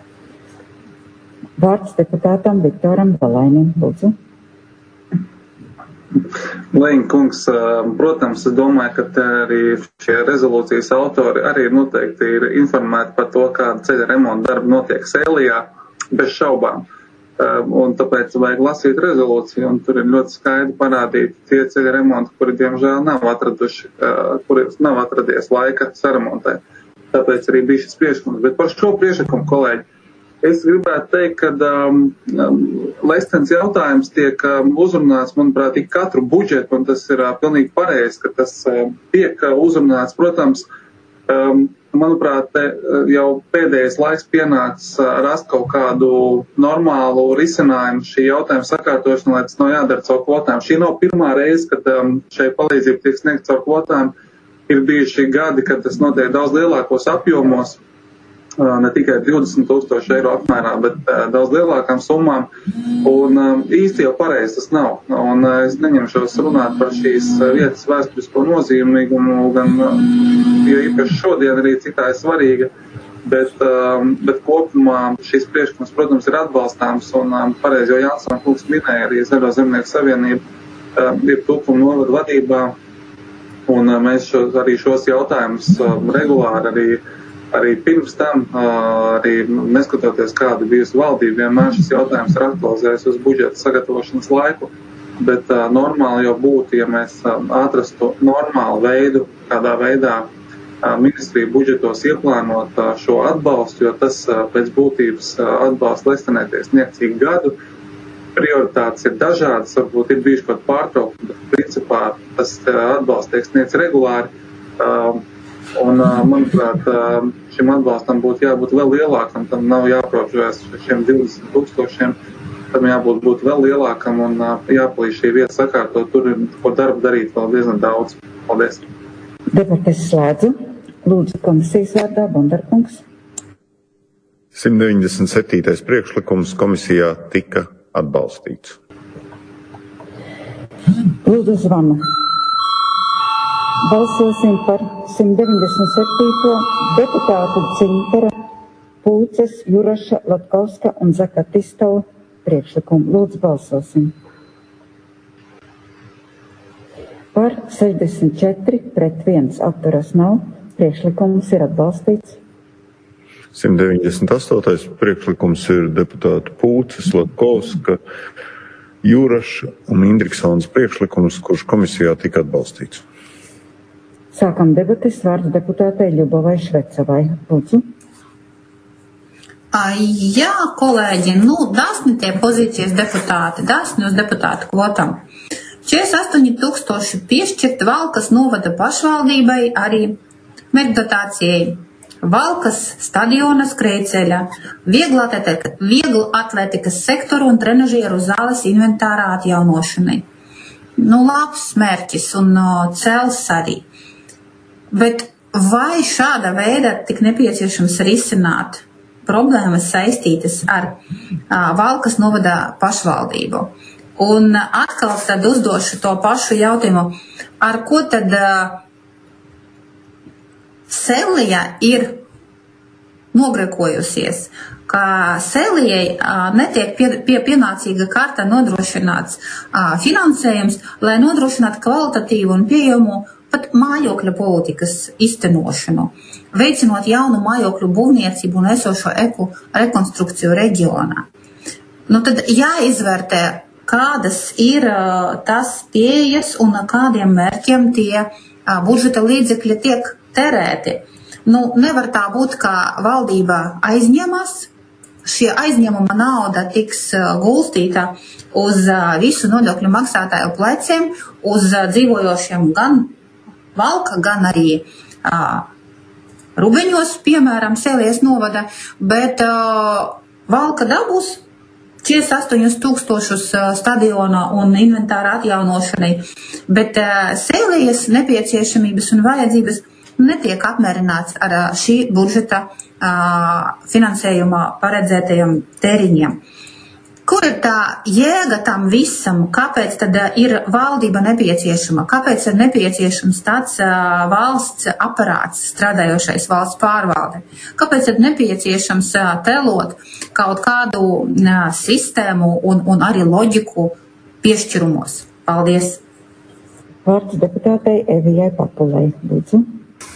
Vārds deputātam Viktoram Valainim, lūdzu. Lēņa kungs, protams, es domāju, ka arī šie rezolūcijas autori arī noteikti ir informēti par to, kāda ceļa remonta darba notiek Sēlijā, bez šaubām. Un tāpēc vajag lasīt rezolūciju, un tur ir ļoti skaidri parādīti tie ceļa remonti, kuri, diemžēl, nav atraduši, kuri nav atradies laika saremontē. Tāpēc arī bija šis priekšlikums. Bet par šo priekšlikumu, kolēģi, es gribētu teikt, ka um, Lestenes jautājums tiek um, uzrunāts, manuprāt, ik katru budžetu, un tas ir uh, pilnīgi pareizi, ka tas uh, tiek uh, uzrunāts. Protams, um, manuprāt, te, uh, jau pēdējais laiks pienācis uh, rast kaut kādu normālu risinājumu šī jautājuma sakārtošanu, lai tas nav jādara caur kvotām. Šī nav pirmā reize, kad um, šai palīdzība tiek sniegta caur kvotām. Ir bijuši gadi, kad tas notiek daudz lielākos apjomos. Ne tikai divdesmit tūkstoši eiro apmērā, bet uh, daudz lielākām summām. Un um, īsti jau pareizi tas nav. Un uh, es neņemšos runāt par šīs uh, vietas vēsturisko nozīmīgumu, gan, uh, jo īpaši šodien arī cik tā ir svarīga. Bet, um, bet kopumā šīs priekšlikums, protams, ir atbalstāms. Un um, pareizi jau Jānsona kungs minēja, arī Zaļo zemnieku savienība uh, ir Tukuma novada vadībā. Un uh, mēs šo, arī šos jautājumus uh, regulāri arī arī pirms tam, arī neskatoties kāda bijusi valdība, vienmēr šis jautājums ir aktualizējies uz budžeta sagatavošanas laiku, bet normāli jau būtu, ja mēs atrastu normālu veidu, kādā veidā ministrija budžetos ieplānot šo atbalstu, jo tas pēc būtības atbalsts lestenēties sniegts ik gadu. Prioritātes ir dažādas, varbūt ir bijuši kaut pārtraukumi, bet principā tas atbalsts tiek sniegts regulāri. Un, manuprāt, šim atbalstam būtu jābūt vēl lielākam, tam nav jāprobežojas šiem divdesmit tūkstošiem, tam jābūt būt vēl lielākam un jāpalīdz šī vieta sakārtot, tur ir ko darbu darīt vēl diezgan daudz. Paldies. Debates slēdzu. Lūdzu, komisijas vārdā, Bondarkungs. simt deviņdesmit septītais priekšlikums komisijā tika atbalstīts. Lūdzu, zvanu. Balsosim par simt deviņdesmit septīto deputātu Cintara, Pūces, Juraša, Latkovska un Zakatistova priekšlikumu. Lūdzu, balsosim. Par sešdesmit četri pret viens atturas nav. Priekšlikums ir atbalstīts. simt deviņdesmit astotais priekšlikums ir deputātu Pūces, Latkovska, Juraša un Indriksons priekšlikums, kurš komisijā tika atbalstīts. Sākam debates, vārds deputātei Ļubovai Švecavai. Lūdzu. Jā, kolēģi, nu, dasni tie pozīcijas deputāti, dasni uz deputātu kvotam. četrdesmit astoņi tūkstoši piešķirt Valkas novada pašvaldībai arī mērķdotācijai. Valkas stadiona skrejceļa, vieglu atlētikas sektoru un trenažieru zāles inventārā atjaunošanai. Nu, labs mērķis un uh, cels arī. Bet vai šāda veida tik nepieciešams risināt problēmas saistītas ar uh, Valkas novada pašvaldību? Un uh, atkal tad uzdošu to pašu jautājumu, ar ko tad uh, Selija ir nogrekojusies, ka Selijai uh, netiek pie, pie pienācīga kārta nodrošināts uh, finansējums, lai nodrošinātu kvalitatīvu un pieejamu pat mājokļa politikas iztenošanu, veicinot jaunu mājokļu būvniecību un esošo eku rekonstrukciju reģionā. Nu tad jāizvērtē, kādas ir uh, tas pieejas un kādiem mērķiem tie uh, budžeta līdzekļi tiek terēti. Nu, nevar tā būt, ka valdība aizņemas, šie aizņēmuma nauda tiks gulstīta uz visu nodokļu maksātāju pleciem, uz dzīvojošiem gan Valka, gan arī uh, Rubeņos, piemēram, Selijas novada, bet uh, Valka dabūs četrdesmit astoņus tūkstošus stadiona un inventāra atjaunošanai, bet uh, Selijas nepieciešamības un vajadzības netiek apmierināts ar šī budžeta uh, finansējuma paredzētajiem tēriņiem. Kur ir tā jēga tam visam? Kāpēc tad ir valdība nepieciešama? Kāpēc ir nepieciešams tāds uh, valsts aparāts, strādājošais valsts pārvalde? Kāpēc ir nepieciešams uh, telot kaut kādu uh, sistēmu un, un arī loģiku piešķirumos? Paldies! Vārds deputātei Evijai Papulai. Lūdzu.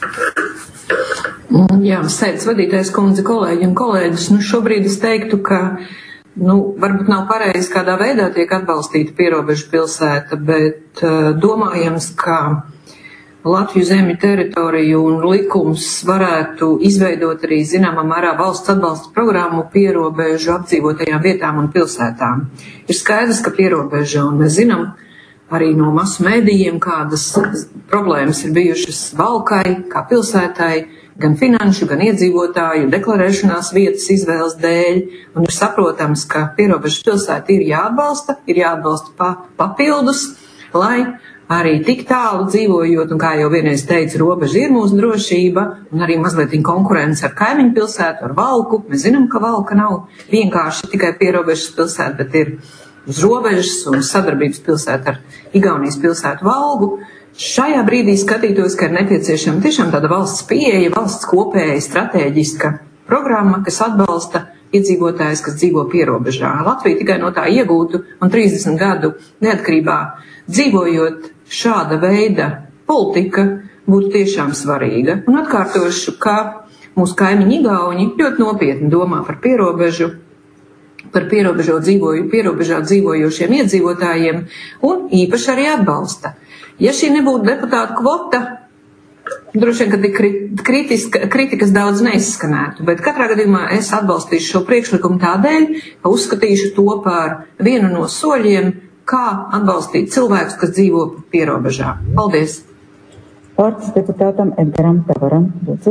Jā, sēdes vadītājs kundze, kolēģi un kolēģis, nu šobrīd es teiktu, ka, nu, varbūt nav pareizi, kādā veidā tiek atbalstīta pierobežu pilsēta, bet uh, domājams, ka Latviju zemju teritoriju un likums varētu izveidot arī zināmā mērā valsts atbalsta programmu pierobežu apdzīvotajām vietām un pilsētām. Ir skaidrs, ka pierobeža, un mēs zinām, arī no masu mēdījiem, kādas problēmas ir bijušas Valkai, kā pilsētai, gan finanšu, gan iedzīvotāju deklarēšanās vietas izvēles dēļ, un ir saprotams, ka pierobežas pilsēta ir jāatbalsta, ir jāatbalsta pa, papildus, lai arī tik tālu dzīvojot, un kā jau vienreiz teica, robeža ir mūsu drošība, un arī mazliet konkurence ar kaimiņu pilsētu, ar Valku. Mēs zinām, ka Valka nav vienkārši tikai pierobežas pilsēta, bet ir uz robežas un sadarbības pilsētu ar Igaunijas pilsētu Valgu. Šajā brīdī skatītos, ka ir nepieciešama tiešām tāda valsts pieeja, valsts kopēja stratēģiska programma, kas atbalsta iedzīvotājus, kas dzīvo pierobežā. Latvija tikai no tā iegūtu, un trīsdesmit gadu neatkarībā dzīvojot šāda veida politika būtu tiešām svarīga. Un atkārtošu, ka mūsu kaimiņi Igauņi ļoti nopietni domā par pierobežu, par pierobežā dzīvoju, pierobežā dzīvojošiem iedzīvotājiem un īpaši arī atbalsta. Ja šī nebūtu deputāta kvota, droši vien, ka tik kritiska, kritikas daudz neizskanētu, bet katrā gadījumā es atbalstīšu šo priekšlikumu tādēļ, ka uzskatīšu to par vienu no soļiem, kā atbalstīt cilvēkus, kas dzīvo pierobežā. Paldies! Vārds deputātam Edgaram Tavaram, lūdzu.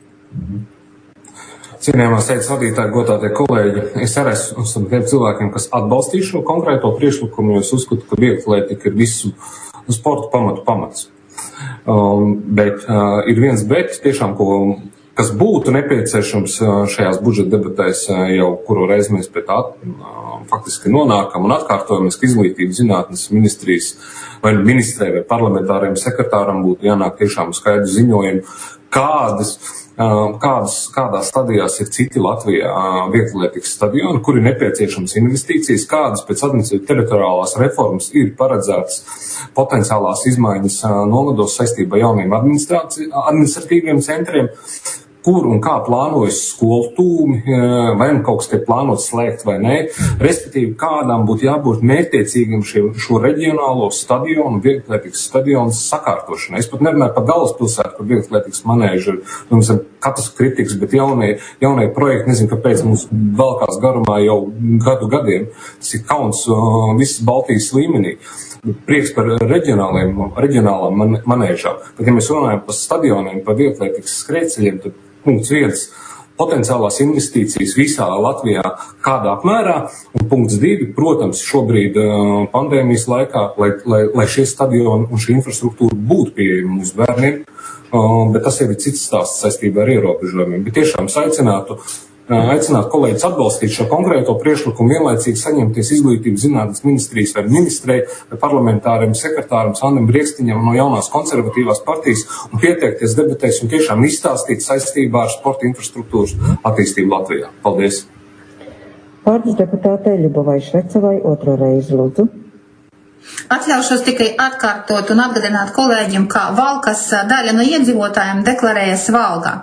Cienījamās sēdes vadītāji, godātie kolēģi, es arī esmu no tiem cilvēkiem, kas atbalstīs šo konkrēto priekšlikumu, jo es uzskatu, ka vieglatlētika ir visu sporta pamatu pamats. Um, bet uh, ir viens bet, tiešām, ko, kas būtu nepieciešams uh, šajās budžeta debatēs, uh, jau kuru reizi mēs pie tā uh, faktiski nonākam un atkārtojamies, ka izglītības zinātnes ministrijas vai ministrē vai parlamentāriem sekretāram būtu jānāk tiešām skaidru ziņojumu, kādas Kādas, kādās stadijās ir citi Latvijā vieglatlētikas stadioni, kur ir nepieciešams investīcijas, kādas pēc administratīvas teritoriālās reformas ir paredzētas potenciālās izmaiņas novados saistībā jauniem administratīviem centriem, kur un kā plānojas skolu tūmi, vai nu kaut kas tiek plānots slēgt vai nē, respektīvi kādām būtu jābūt mērķtiecīgam šie, šo reģionālo stadionu, vieglatlētikas stadionu sakārtošanai. Es pat nerunāju par galvaspilsētu, kur vieglatlētikas manēži ir, mums ir katrs kritikas, bet jaunie, jaunie projekti, nezinu, kāpēc mums valkās garumā jau gadu gadiem. Tas ir kauns uh, visas Baltijas līmenī. Prieks par reģionāliem, reģionālām man, manēžām. Bet, ja mēs runājam par stadioniem, par vieglatlētikas skrējceļiem, tad punkts viens – potenciālās investīcijas visā Latvijā kādā apmērā, un punkts divi, protams, šobrīd uh, pandēmijas laikā, lai, lai, lai šie stadioni un šī infrastruktūra būtu pieejama mūsu bērniem, uh, bet tas ir cits stāsts saistībā ar ierobežojumiem. Bet tiešām es aicinātu aicināt kolēģis atbalstīt šo konkrēto priekšlikumu, vienlaicīgi saņemties izglītības zinātnes ministrijas vai ministrei vai parlamentāriem sekretāram Sandam Briekstiņam no jaunās konservatīvās partijas un pieteikties debatēs un tiešām izstāstīt saistībā ar sporta infrastruktūras attīstību Latvijā. Paldies! Vārds deputātei Ļubovai Švecovai otro reizi, lūdzu. Atļaušos tikai atkārtot un atgādināt kolēģiem, ka Valkas daļa no iedzīvotājiem deklarējas Valgā,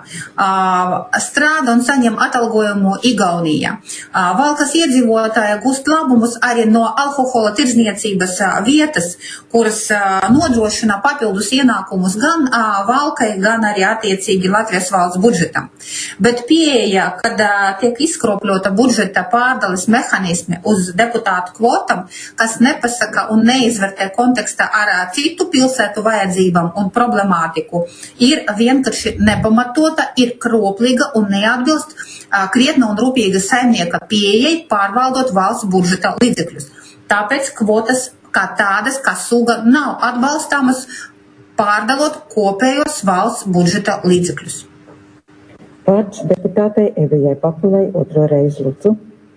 strādā un saņem atalgojumu Igaunijā. Valkas iedzīvotāji gūst labumus arī no alkohola tirdzniecības vietas, kuras nodrošina papildus ienākumus gan Valkai, gan arī attiecīgi Latvijas valsts budžetam. Bet pieeja, kad tiek izkropļota budžeta pārdales mehānismi uz deputātu kvotam, kas nepasaka un neizvērtē kontekstā ar citu pilsētu vajadzībām un problemātiku, ir vienkārši nepamatota, ir kroplīga un neatbilst krietna un rūpīga saimnieka pieejai pārvaldot valsts budžeta līdzekļus. Tāpēc kvotas kā tādas, kā suga, nav atbalstāmas pārdalot kopējos valsts budžeta līdzekļus. Vārds deputātei Evijai Papulai otro reizi, lūdzu.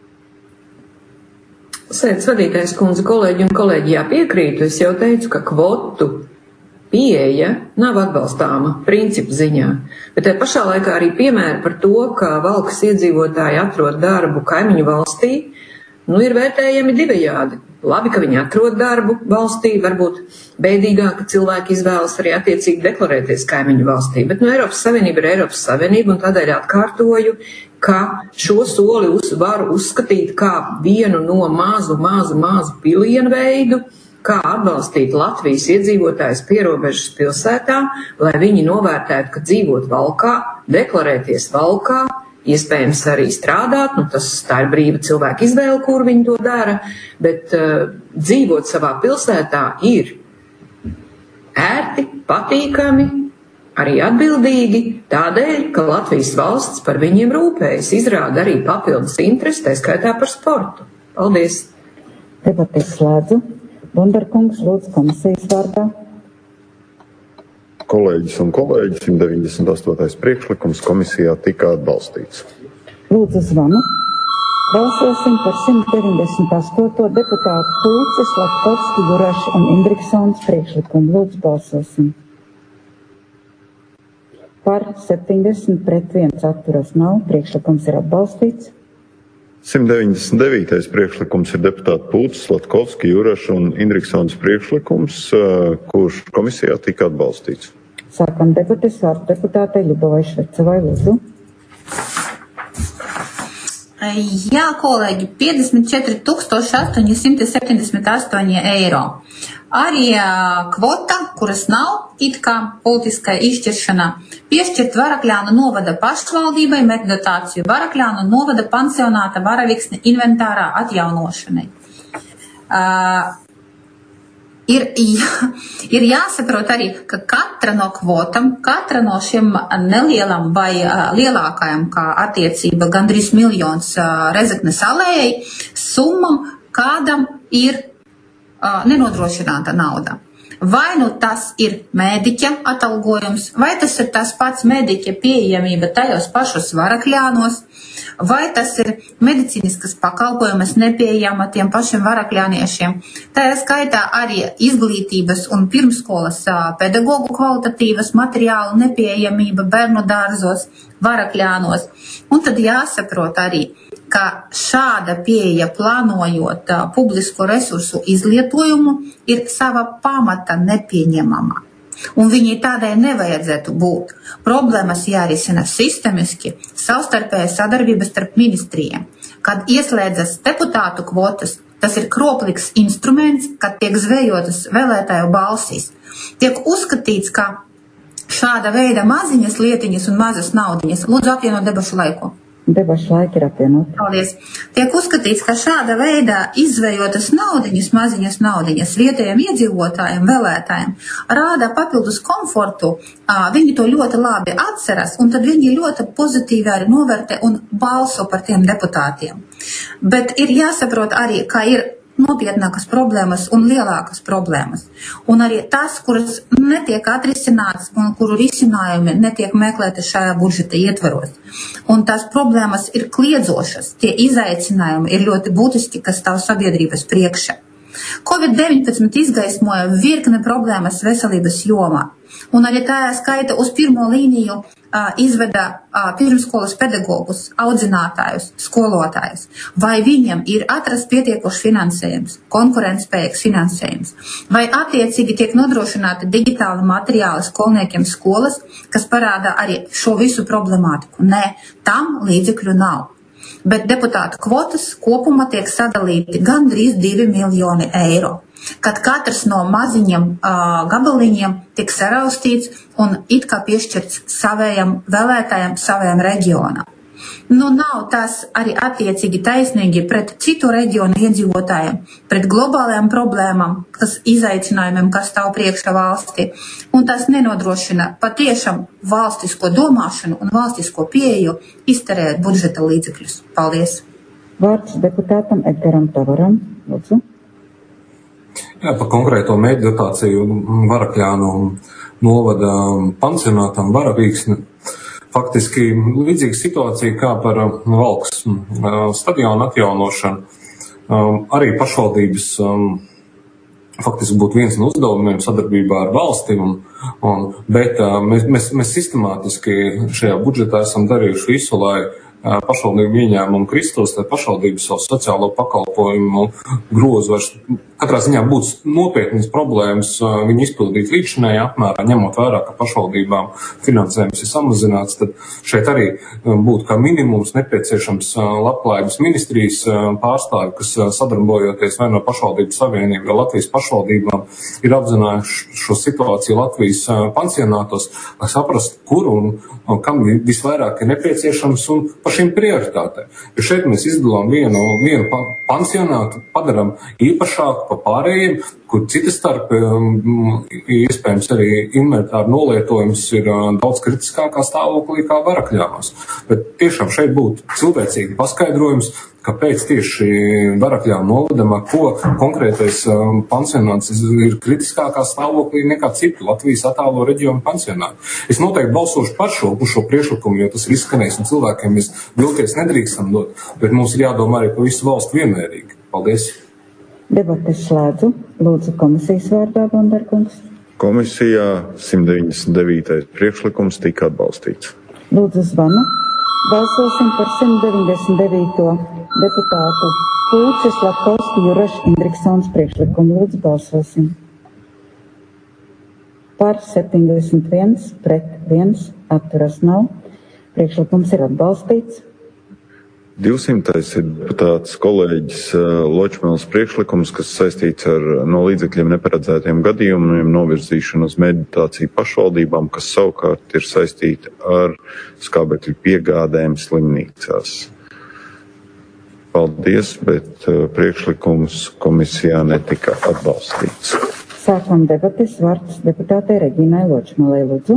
Sēdes vadītājs kundze, kolēģi un kolēģi, jā, piekrītu. Es jau teicu, ka kvotu pieeja nav atbalstāma principu ziņā, bet te pašā laikā arī piemēri par to, ka Valkas iedzīvotāji atrod darbu kaimiņu valstī, nu ir vērtējami divējādi. Labi, ka viņi atrod darbu valstī, varbūt bēdīgāk, ka cilvēki izvēlas arī attiecīgi deklarēties kaimiņu valstī, bet no Eiropas Savienība ir Eiropas Savienība un tādēļ atkārtoju, ka šo soli uz, varu uzskatīt kā vienu no mazu, mazu, mazu pilienu veidu, kā atbalstīt Latvijas iedzīvotājus pierobežas pilsētā, lai viņi novērtētu, ka dzīvot Valkā, deklarēties Valkā, iespējams arī strādāt, nu tas tā ir brīva cilvēka izvēle, kur viņi to dara, bet uh, dzīvot savā pilsētā ir ērti, patīkami, arī atbildīgi, tādēļ, ka Latvijas valsts par viņiem rūpējas, izrāda arī papildus interesi, tā skaitā par sportu. Paldies! Debates slēdzu. Bondarkungs, lūdzu, komisijas vārdā. Kolēģis un kolēģis, simt deviņdesmit astotais priekšlikums komisijā tika atbalstīts. Lūdzu zvanu. Balsosim par simt deviņdesmit astoto deputātu Pulces, Latkovski, Juraš un Indriksons priekšlikumu. Lūdzu, balsosim. Par septiņdesmit pret viens atturas nav. Priekšlikums ir atbalstīts. simt deviņdesmit devītais priekšlikums ir deputāta Pulces, Latkovski, Juraš un Indriksons priekšlikums, kurš komisijā tika atbalstīts. Sākam debates, vārds deputātei Ļubovai Švecovai, lūdzu. Jā, kolēģi, piecdesmit četri tūkstoši astoņi simti septiņdesmit astoņi eiro. Arī uh, kvota, kuras nav it kā politiskai izšķiršana, piešķirt Varakļānu novada pašvaldībai mērķdotāciju Varakļānu novada pansionāta Varaviksne inventārā atjaunošanai. Uh, Ir, jā, ir jāsaprot arī, ka katra no kvotam, katra no šiem nelielam vai uh, lielākajam, kā attiecība gandrīz miljons uh, Rezeknes alējai, summam kādam ir uh, nenodrošināta nauda. Vai nu tas ir mēdiķa atalgojums, vai tas ir tas pats mēdiķa pieejamība tajos pašos Varakļānos, vai tas ir medicīniskas pakalpojumas nepieejama tiem pašiem varakļāniešiem. Tajā skaitā arī izglītības un pirmskolas pedagogu kvalitatīvas materiālu nepieejamība bērnu dārzos, Varakļānos. Un tad jāsaprot arī, ka šāda pieeja plānojot uh, publisko resursu izlietojumu ir sava pamata nepieņemama. Un viņai tādai nevajadzētu būt. Problēmas jārisina sistemiski, savstarpēja sadarbības starp ministrijiem. Kad ieslēdzas deputātu kvotas, tas ir kroplīgs instruments, kad tiek zvejotas vēlētāju balsīs. Tiek uzskatīts, ka šāda veida maziņas lietiņas un mazas naudiņas, lūdzu apvienot debašu laiku. Debašu laiki ir apvienot. Paldies. Tiek uzskatīts, ka šāda veidā izvejotas naudiņas, maziņas naudiņas vietējiem iedzīvotājiem, vēlētājiem rāda papildus komfortu, viņi to ļoti labi atceras, un tad viņi ļoti pozitīvi arī novērtē un balso par tiem deputātiem. Bet ir jāsaprot arī, ka ir nopietnākas problēmas un lielākas problēmas. Un arī tas, kuras netiek atrisināts un kuru risinājumi netiek meklēti šajā budžeta ietvaros. Un tās problēmas ir kliedzošas, tie izaicinājumi ir ļoti būtiski, kas stāv sabiedrības priekšā. covid deviņpadsmit izgaismoja virkne problēmas veselības jomā. Un arī tā skaita uz pirmo līniju uh, izveda uh, pirmskolas pedagogus, audzinātājus, skolotājus. Vai viņam ir atrasts pietiekošs finansējums, konkurentspējīgs finansējums, vai attiecīgi tiek nodrošināti digitāli materiāli skolniekiem skolas, kas parāda arī šo visu problemātiku. Nē, tam līdzekļu nav. Bet deputātu kvotas kopumā tiek sadalīti gandrīz divi miljoni eiro, kad katrs no maziņiem uh, gabaliņiem tiek saraustīts un it kā piešķirts savējam vēlētājiem, savējam reģionam. Nu, nav tas arī attiecīgi taisnīgi pret citu reģionu iedzīvotājiem, pret globālajām problēmām, kas izaicinājumiem, kas stāv priekšā valstī, un tas nenodrošina patiešām valstisko domāšanu un valstisko pieeju izterēt budžeta līdzekļus. Paldies! Vārds deputātam Edgaram Tavaram. Lūdzu. Jā, par konkrēto mērķu dotāciju Varakļānu novada pansionātam Varaviksne. Faktiski līdzīga situācija kā par Valkas stadionu atjaunošanu. Arī pašvaldības faktiski būtu viens no uzdevumiem sadarbībā ar valsti, un, un, bet mēs, mēs, mēs sistemātiski šajā budžetā esam darījuši visu, lai pašvaldību ieņēmumu kristos, lai pašvaldību savu sociālo pakalpojumu grozu vairs katrā ziņā būtu nopietnas problēmas viņu izpildīt līdzinājā apmērā, ņemot vērā, ka pašvaldībām finansējums ir samazināts, tad šeit arī būtu kā minimums nepieciešams labklājības ministrijas pārstāvi, kas sadarbojoties vai no pašvaldības savienību vai Latvijas pašvaldībām ir apzinājuši šo situāciju Latvijas pansionātos, lai saprastu, kur un, un kam visvairāk ir nepieciešams un par šīm prioritātēm. Jo šeit mēs izdalām vienu, vienu pansionātu, padaram īpašāku pa pārējiem, kur citas starp iespējams arī inventāra nolietojums ir daudz kritiskākā stāvoklī kā Varakļānos. Bet tiešām šeit būtu cilvēcīgi paskaidrojums, kāpēc tieši Varakļānu novadam, ar ko konkrētais pansionāts ir kritiskākā stāvoklī nekā citu Latvijas attālo reģionu pansionāti. Es noteikti balsošu par šo, šo priekšlikumu, jo tas ir izskanējis un cilvēkiem mēs vilties nedrīkstam dot, bet mums ir jādomā arī par visu valstu vienmērīgi. Paldies! Debates slēdzu. Lūdzu komisijas vārdā, Bondarkungs. Komisijā simt deviņdesmit devītais priekšlikums tika atbalstīts. Lūdzu zvanu. Balsosim par simt deviņdesmit devīto deputātu Kulces, Latkovski, Juraš, Indriksons priekšlikumu. Lūdzu balsosim. Par septiņdesmit viens, pret viens, atturas nav. Priekšlikums ir atbalstīts. divsimtais ir tāds kolēģis Ločmēls priekšlikums, kas saistīts ar no līdzekļiem neparedzētiem gadījumiem novirzīšanu uz meditāciju pašvaldībām, kas savukārt ir saistīti ar skābekļu piegādēm slimnīcās. Paldies, bet priekšlikums komisijā netika atbalstīts. Sākam debates, vārds deputātei Reģīnai Ločmēlei, lūdzu.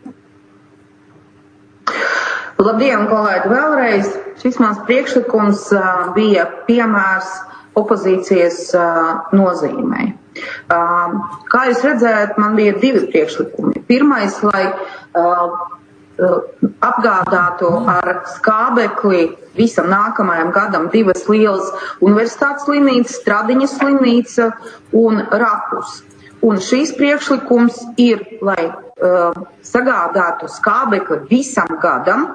Labdien, kolēģi, vēlreiz. Šis mans priekšlikums uh, bija piemērs opozīcijas uh, nozīmei. Uh, kā jūs redzējat, man bija divi priekšlikumi. Pirmais, lai uh, uh, apgādātu ar skābekli visam nākamajam gadam divas lielas universitātes slimnīcas, Stradiņas slimnīca un Rakus. Un šīs priekšlikums ir, lai uh, sagādātu skābekli visam gadam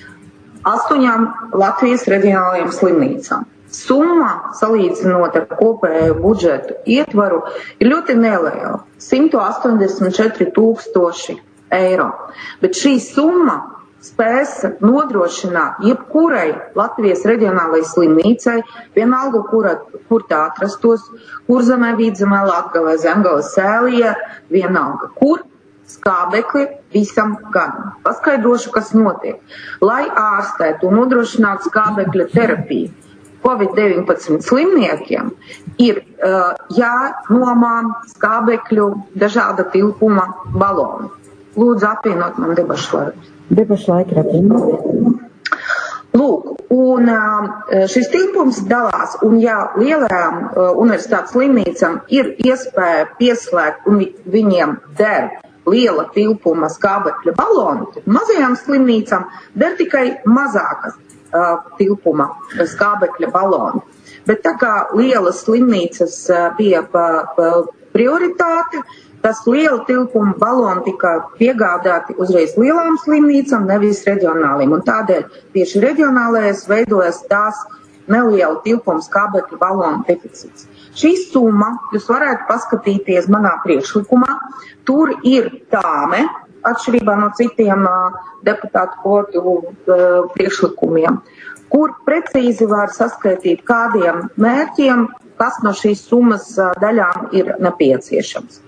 astoņām Latvijas reģionālajām slimnīcām. Summa, salīdzinot ar kopējo budžetu ietvaru, ir ļoti neliela – simt astoņdesmit četri tūkstoši eiro. Bet šī summa spēs nodrošināt jebkurai Latvijas reģionālajai slimnīcai, vienalga, kura, kur tā atrastos, Kurzemē, Vidzemē, Latgalē, Zemgalē, Sēlijā, vienalga, kur skābekli visam gadam. Paskaidrošu, kas notiek. Lai ārstētu un nodrošinātu skābekļa terapiju covid deviņpadsmit slimniekiem, ir uh, jānomā skābekļu dažāda tilpuma baloni. Lūdzu, apvienot man debašu laiku. Debašu laiku ir apvienot. Lūk, un uh, šis tilpums dalās, un ja lielajām uh, universitātes slimnīcām ir iespēja pieslēgt un viņiem der liela tilpuma skābekļa baloni, tad mazajām slimnīcām der tikai mazākas uh, tilpuma skābekļa baloni. Bet tā kā lielas slimnīcas uh, bija pa, pa prioritāte, tas liela tilpuma baloni tika piegādāti uzreiz lielām slimnīcām, nevis reģionāliem. Un tādēļ tieši reģionālajās veidojas tās neliela tilpuma skābekļa balonu deficīts. Šī summa, jūs varētu paskatīties manā priekšlikumā, tur ir tāme, atšķirībā no citiem uh, deputātu kvotu uh, priekšlikumiem, kur precīzi var saskaitīt, kādiem mērķiem, kas no šīs summas uh, daļām ir nepieciešams.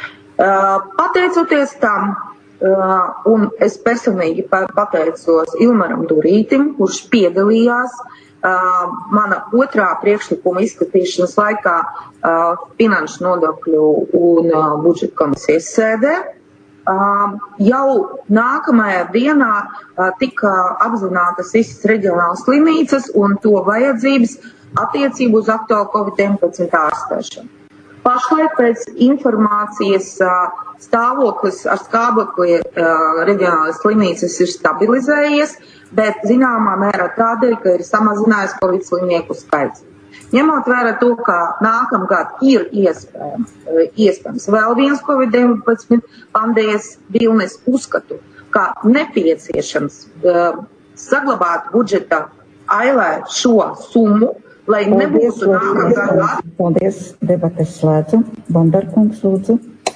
Uh, pateicoties tam, uh, un es personīgi pateicos Ilmaram Durītim, kurš piedalījās Uh, mana otrā priekšlikuma izskatīšanas laikā uh, finanšu nodokļu un uh, budžeta komisijas sēdē. Uh, jau nākamajā dienā uh, tika apzinātas visas reģionālas slimnīcas un to vajadzības attiecību uz aktuālu covid deviņpadsmit ārstēšanu. Pašlaik pēc informācijas uh, stāvoklis ar skābekli uh, reģionālās slimnīcas ir stabilizējies, bet zināmā mērā tādēļ, ka ir samazinājies covid slimnieku skaits. Ņemot vērā to, ka nākamgad ir iespējams, iespējams vēl viens covid deviņpadsmit pandēmijas vilnis, uzskatu, ka nepieciešams uh, saglabāt budžeta ailē šo summu, lai Paldies, nebūtu nākamgad. Paldies, debates slēdzu. Bondarkungs, lūdzu.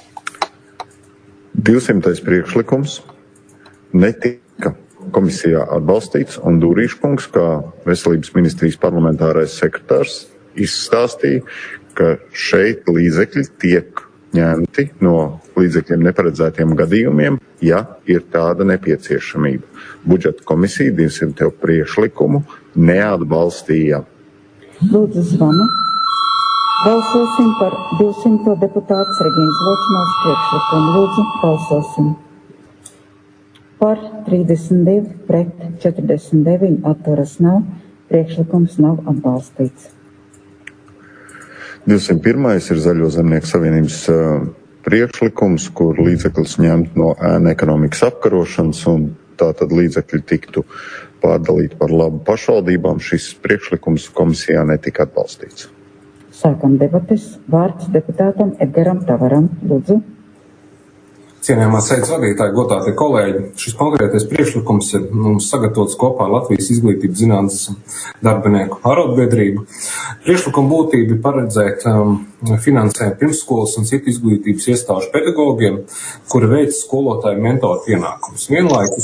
divsimtais priekšlikums netika komisijā atbalstīts, un Dūrīškungs, kā Veselības ministrijas parlamentārais sekretārs, izstāstīja, ka šeit līdzekļi tiek ņemti no līdzekļiem neparedzētiem gadījumiem, ja ir tāda nepieciešamība. Budžeta komisija divsimto priekšlikumu neatbalstīja. Lūdzu zvanu. Balsosim par divsimto deputātas Reģīnas Ločmēles priekšlikumu. Lūdzu, balsosim. Par trīsdesmit divi, pret četrdesmit deviņi, atturas nav. Priekšlikums nav atbalstīts. divsimt pirmais ir Zaļo zemnieku savienības uh, priekšlikums, kur līdzekļus ņemt no ēnu ekonomikas apkarošanas, un tātad līdzekļi tiktu pārdalīti par labu pašvaldībām. Šis priekšlikums komisijā netika atbalstīts. Sākam debates. Vārds deputātam Edgaram Tavaram. Lūdzu. Cienījamā sēdes vadītāja, godātie kolēģi, šis konkrētais priekšlikums ir mums sagatavots kopā ar Latvijas izglītības zinātnes darbinieku arotbiedrību. Priekšlikuma būtība ir paredzēt um, finansējumu pirmsskolas un citu izglītības iestāžu pedagogiem, kuri veic skolotāju mentoru pienākumus. Vienlaikus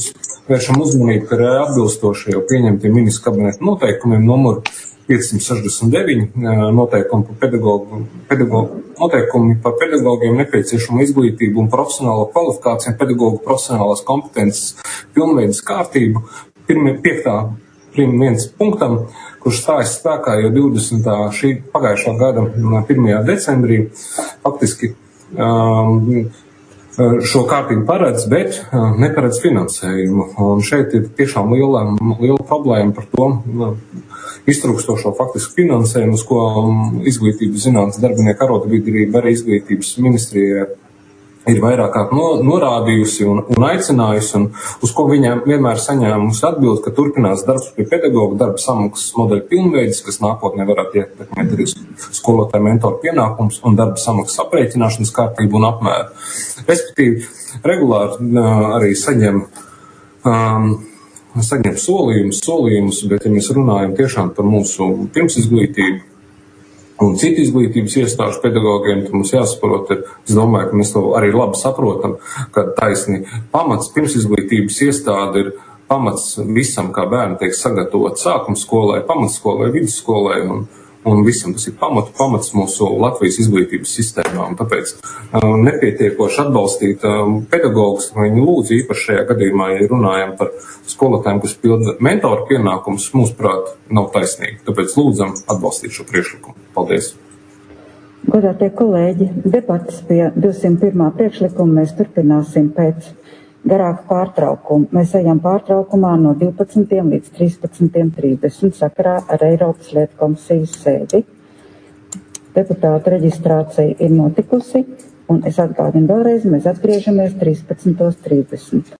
vēršam uzmanību, ka ir atbilstoši jau pieņemtiem ministra kabineta noteikumiem numuru piecsimt sešdesmit deviņi noteikumi par pedagogu, pedagogu, noteikumi par pedagogiem nepieciešamu izglītību un profesionālo kvalifikāciju, pedagogu profesionālās kompetences pilnveidas kārtību. Pirmie piektā prim viens punktam, kurš stājas spēkā jau divdesmitā šī pagājušā gada pirmajā decembrī, faktiski um, šo kārtību paredz, bet uh, neparedz finansējumu. Un šeit ir tiešām liela, liela problēma par to uh, iztrūkstošo faktiski finansējumu, uz ko um, izglītības zinātnes darbinieku arotbiedrība arī izglītības ministrijai ir vairāk kārt no, norādījusi un, un aicinājusi, un uz ko viņām vienmēr saņēmusi atbildi, ka turpinās darbs pie pedagoga, darba samaksas modeļa pilnveides, kas nākotnē varētu ietekmēt arī skolotāju mentoru pienākums un darba samaksas aprēķināšanas kārtību un apmēru. Respektīvi, regulāri uh, arī saņem, um, saņem solījumus, solījumus, bet ja mēs runājam tiešām par mūsu pirmsizglītību, un citu izglītības iestāžu pedagogiem, tad mums jāsaprot, es domāju, ka mēs to arī labi saprotam, ka taisni pamats pirmsizglītības iestāde ir pamats visam, kā bērni tiek sagatavot sākuma skolai, pamatskolai, vidusskolai un, un visam. Tas ir pamatu, pamats mūsu Latvijas izglītības sistēmā. Un tāpēc uh, nepietiekoši atbalstīt uh, pedagogus, viņi lūdzu īpaši šajā gadījumā, ja runājam par skolotājiem, kas pilda mentoru pienākumus, mūsuprāt, nav taisnīgi. Tāpēc lūdzam atbalstīt šo priekšlikumu. Paldies! Godātie kolēģi, debatas pie divsimt pirmā priekšlikuma mēs turpināsim pēc garāka pārtraukuma. Mēs ejam pārtraukumā no divpadsmitiem līdz trīspadsmitiem trīsdesmit sakarā ar Eiropas lietu komisijas sēdi. Deputātu reģistrācija ir notikusi, un es atgādinu vēlreiz, mēs atgriežamies trīspadsmit trīsdesmit.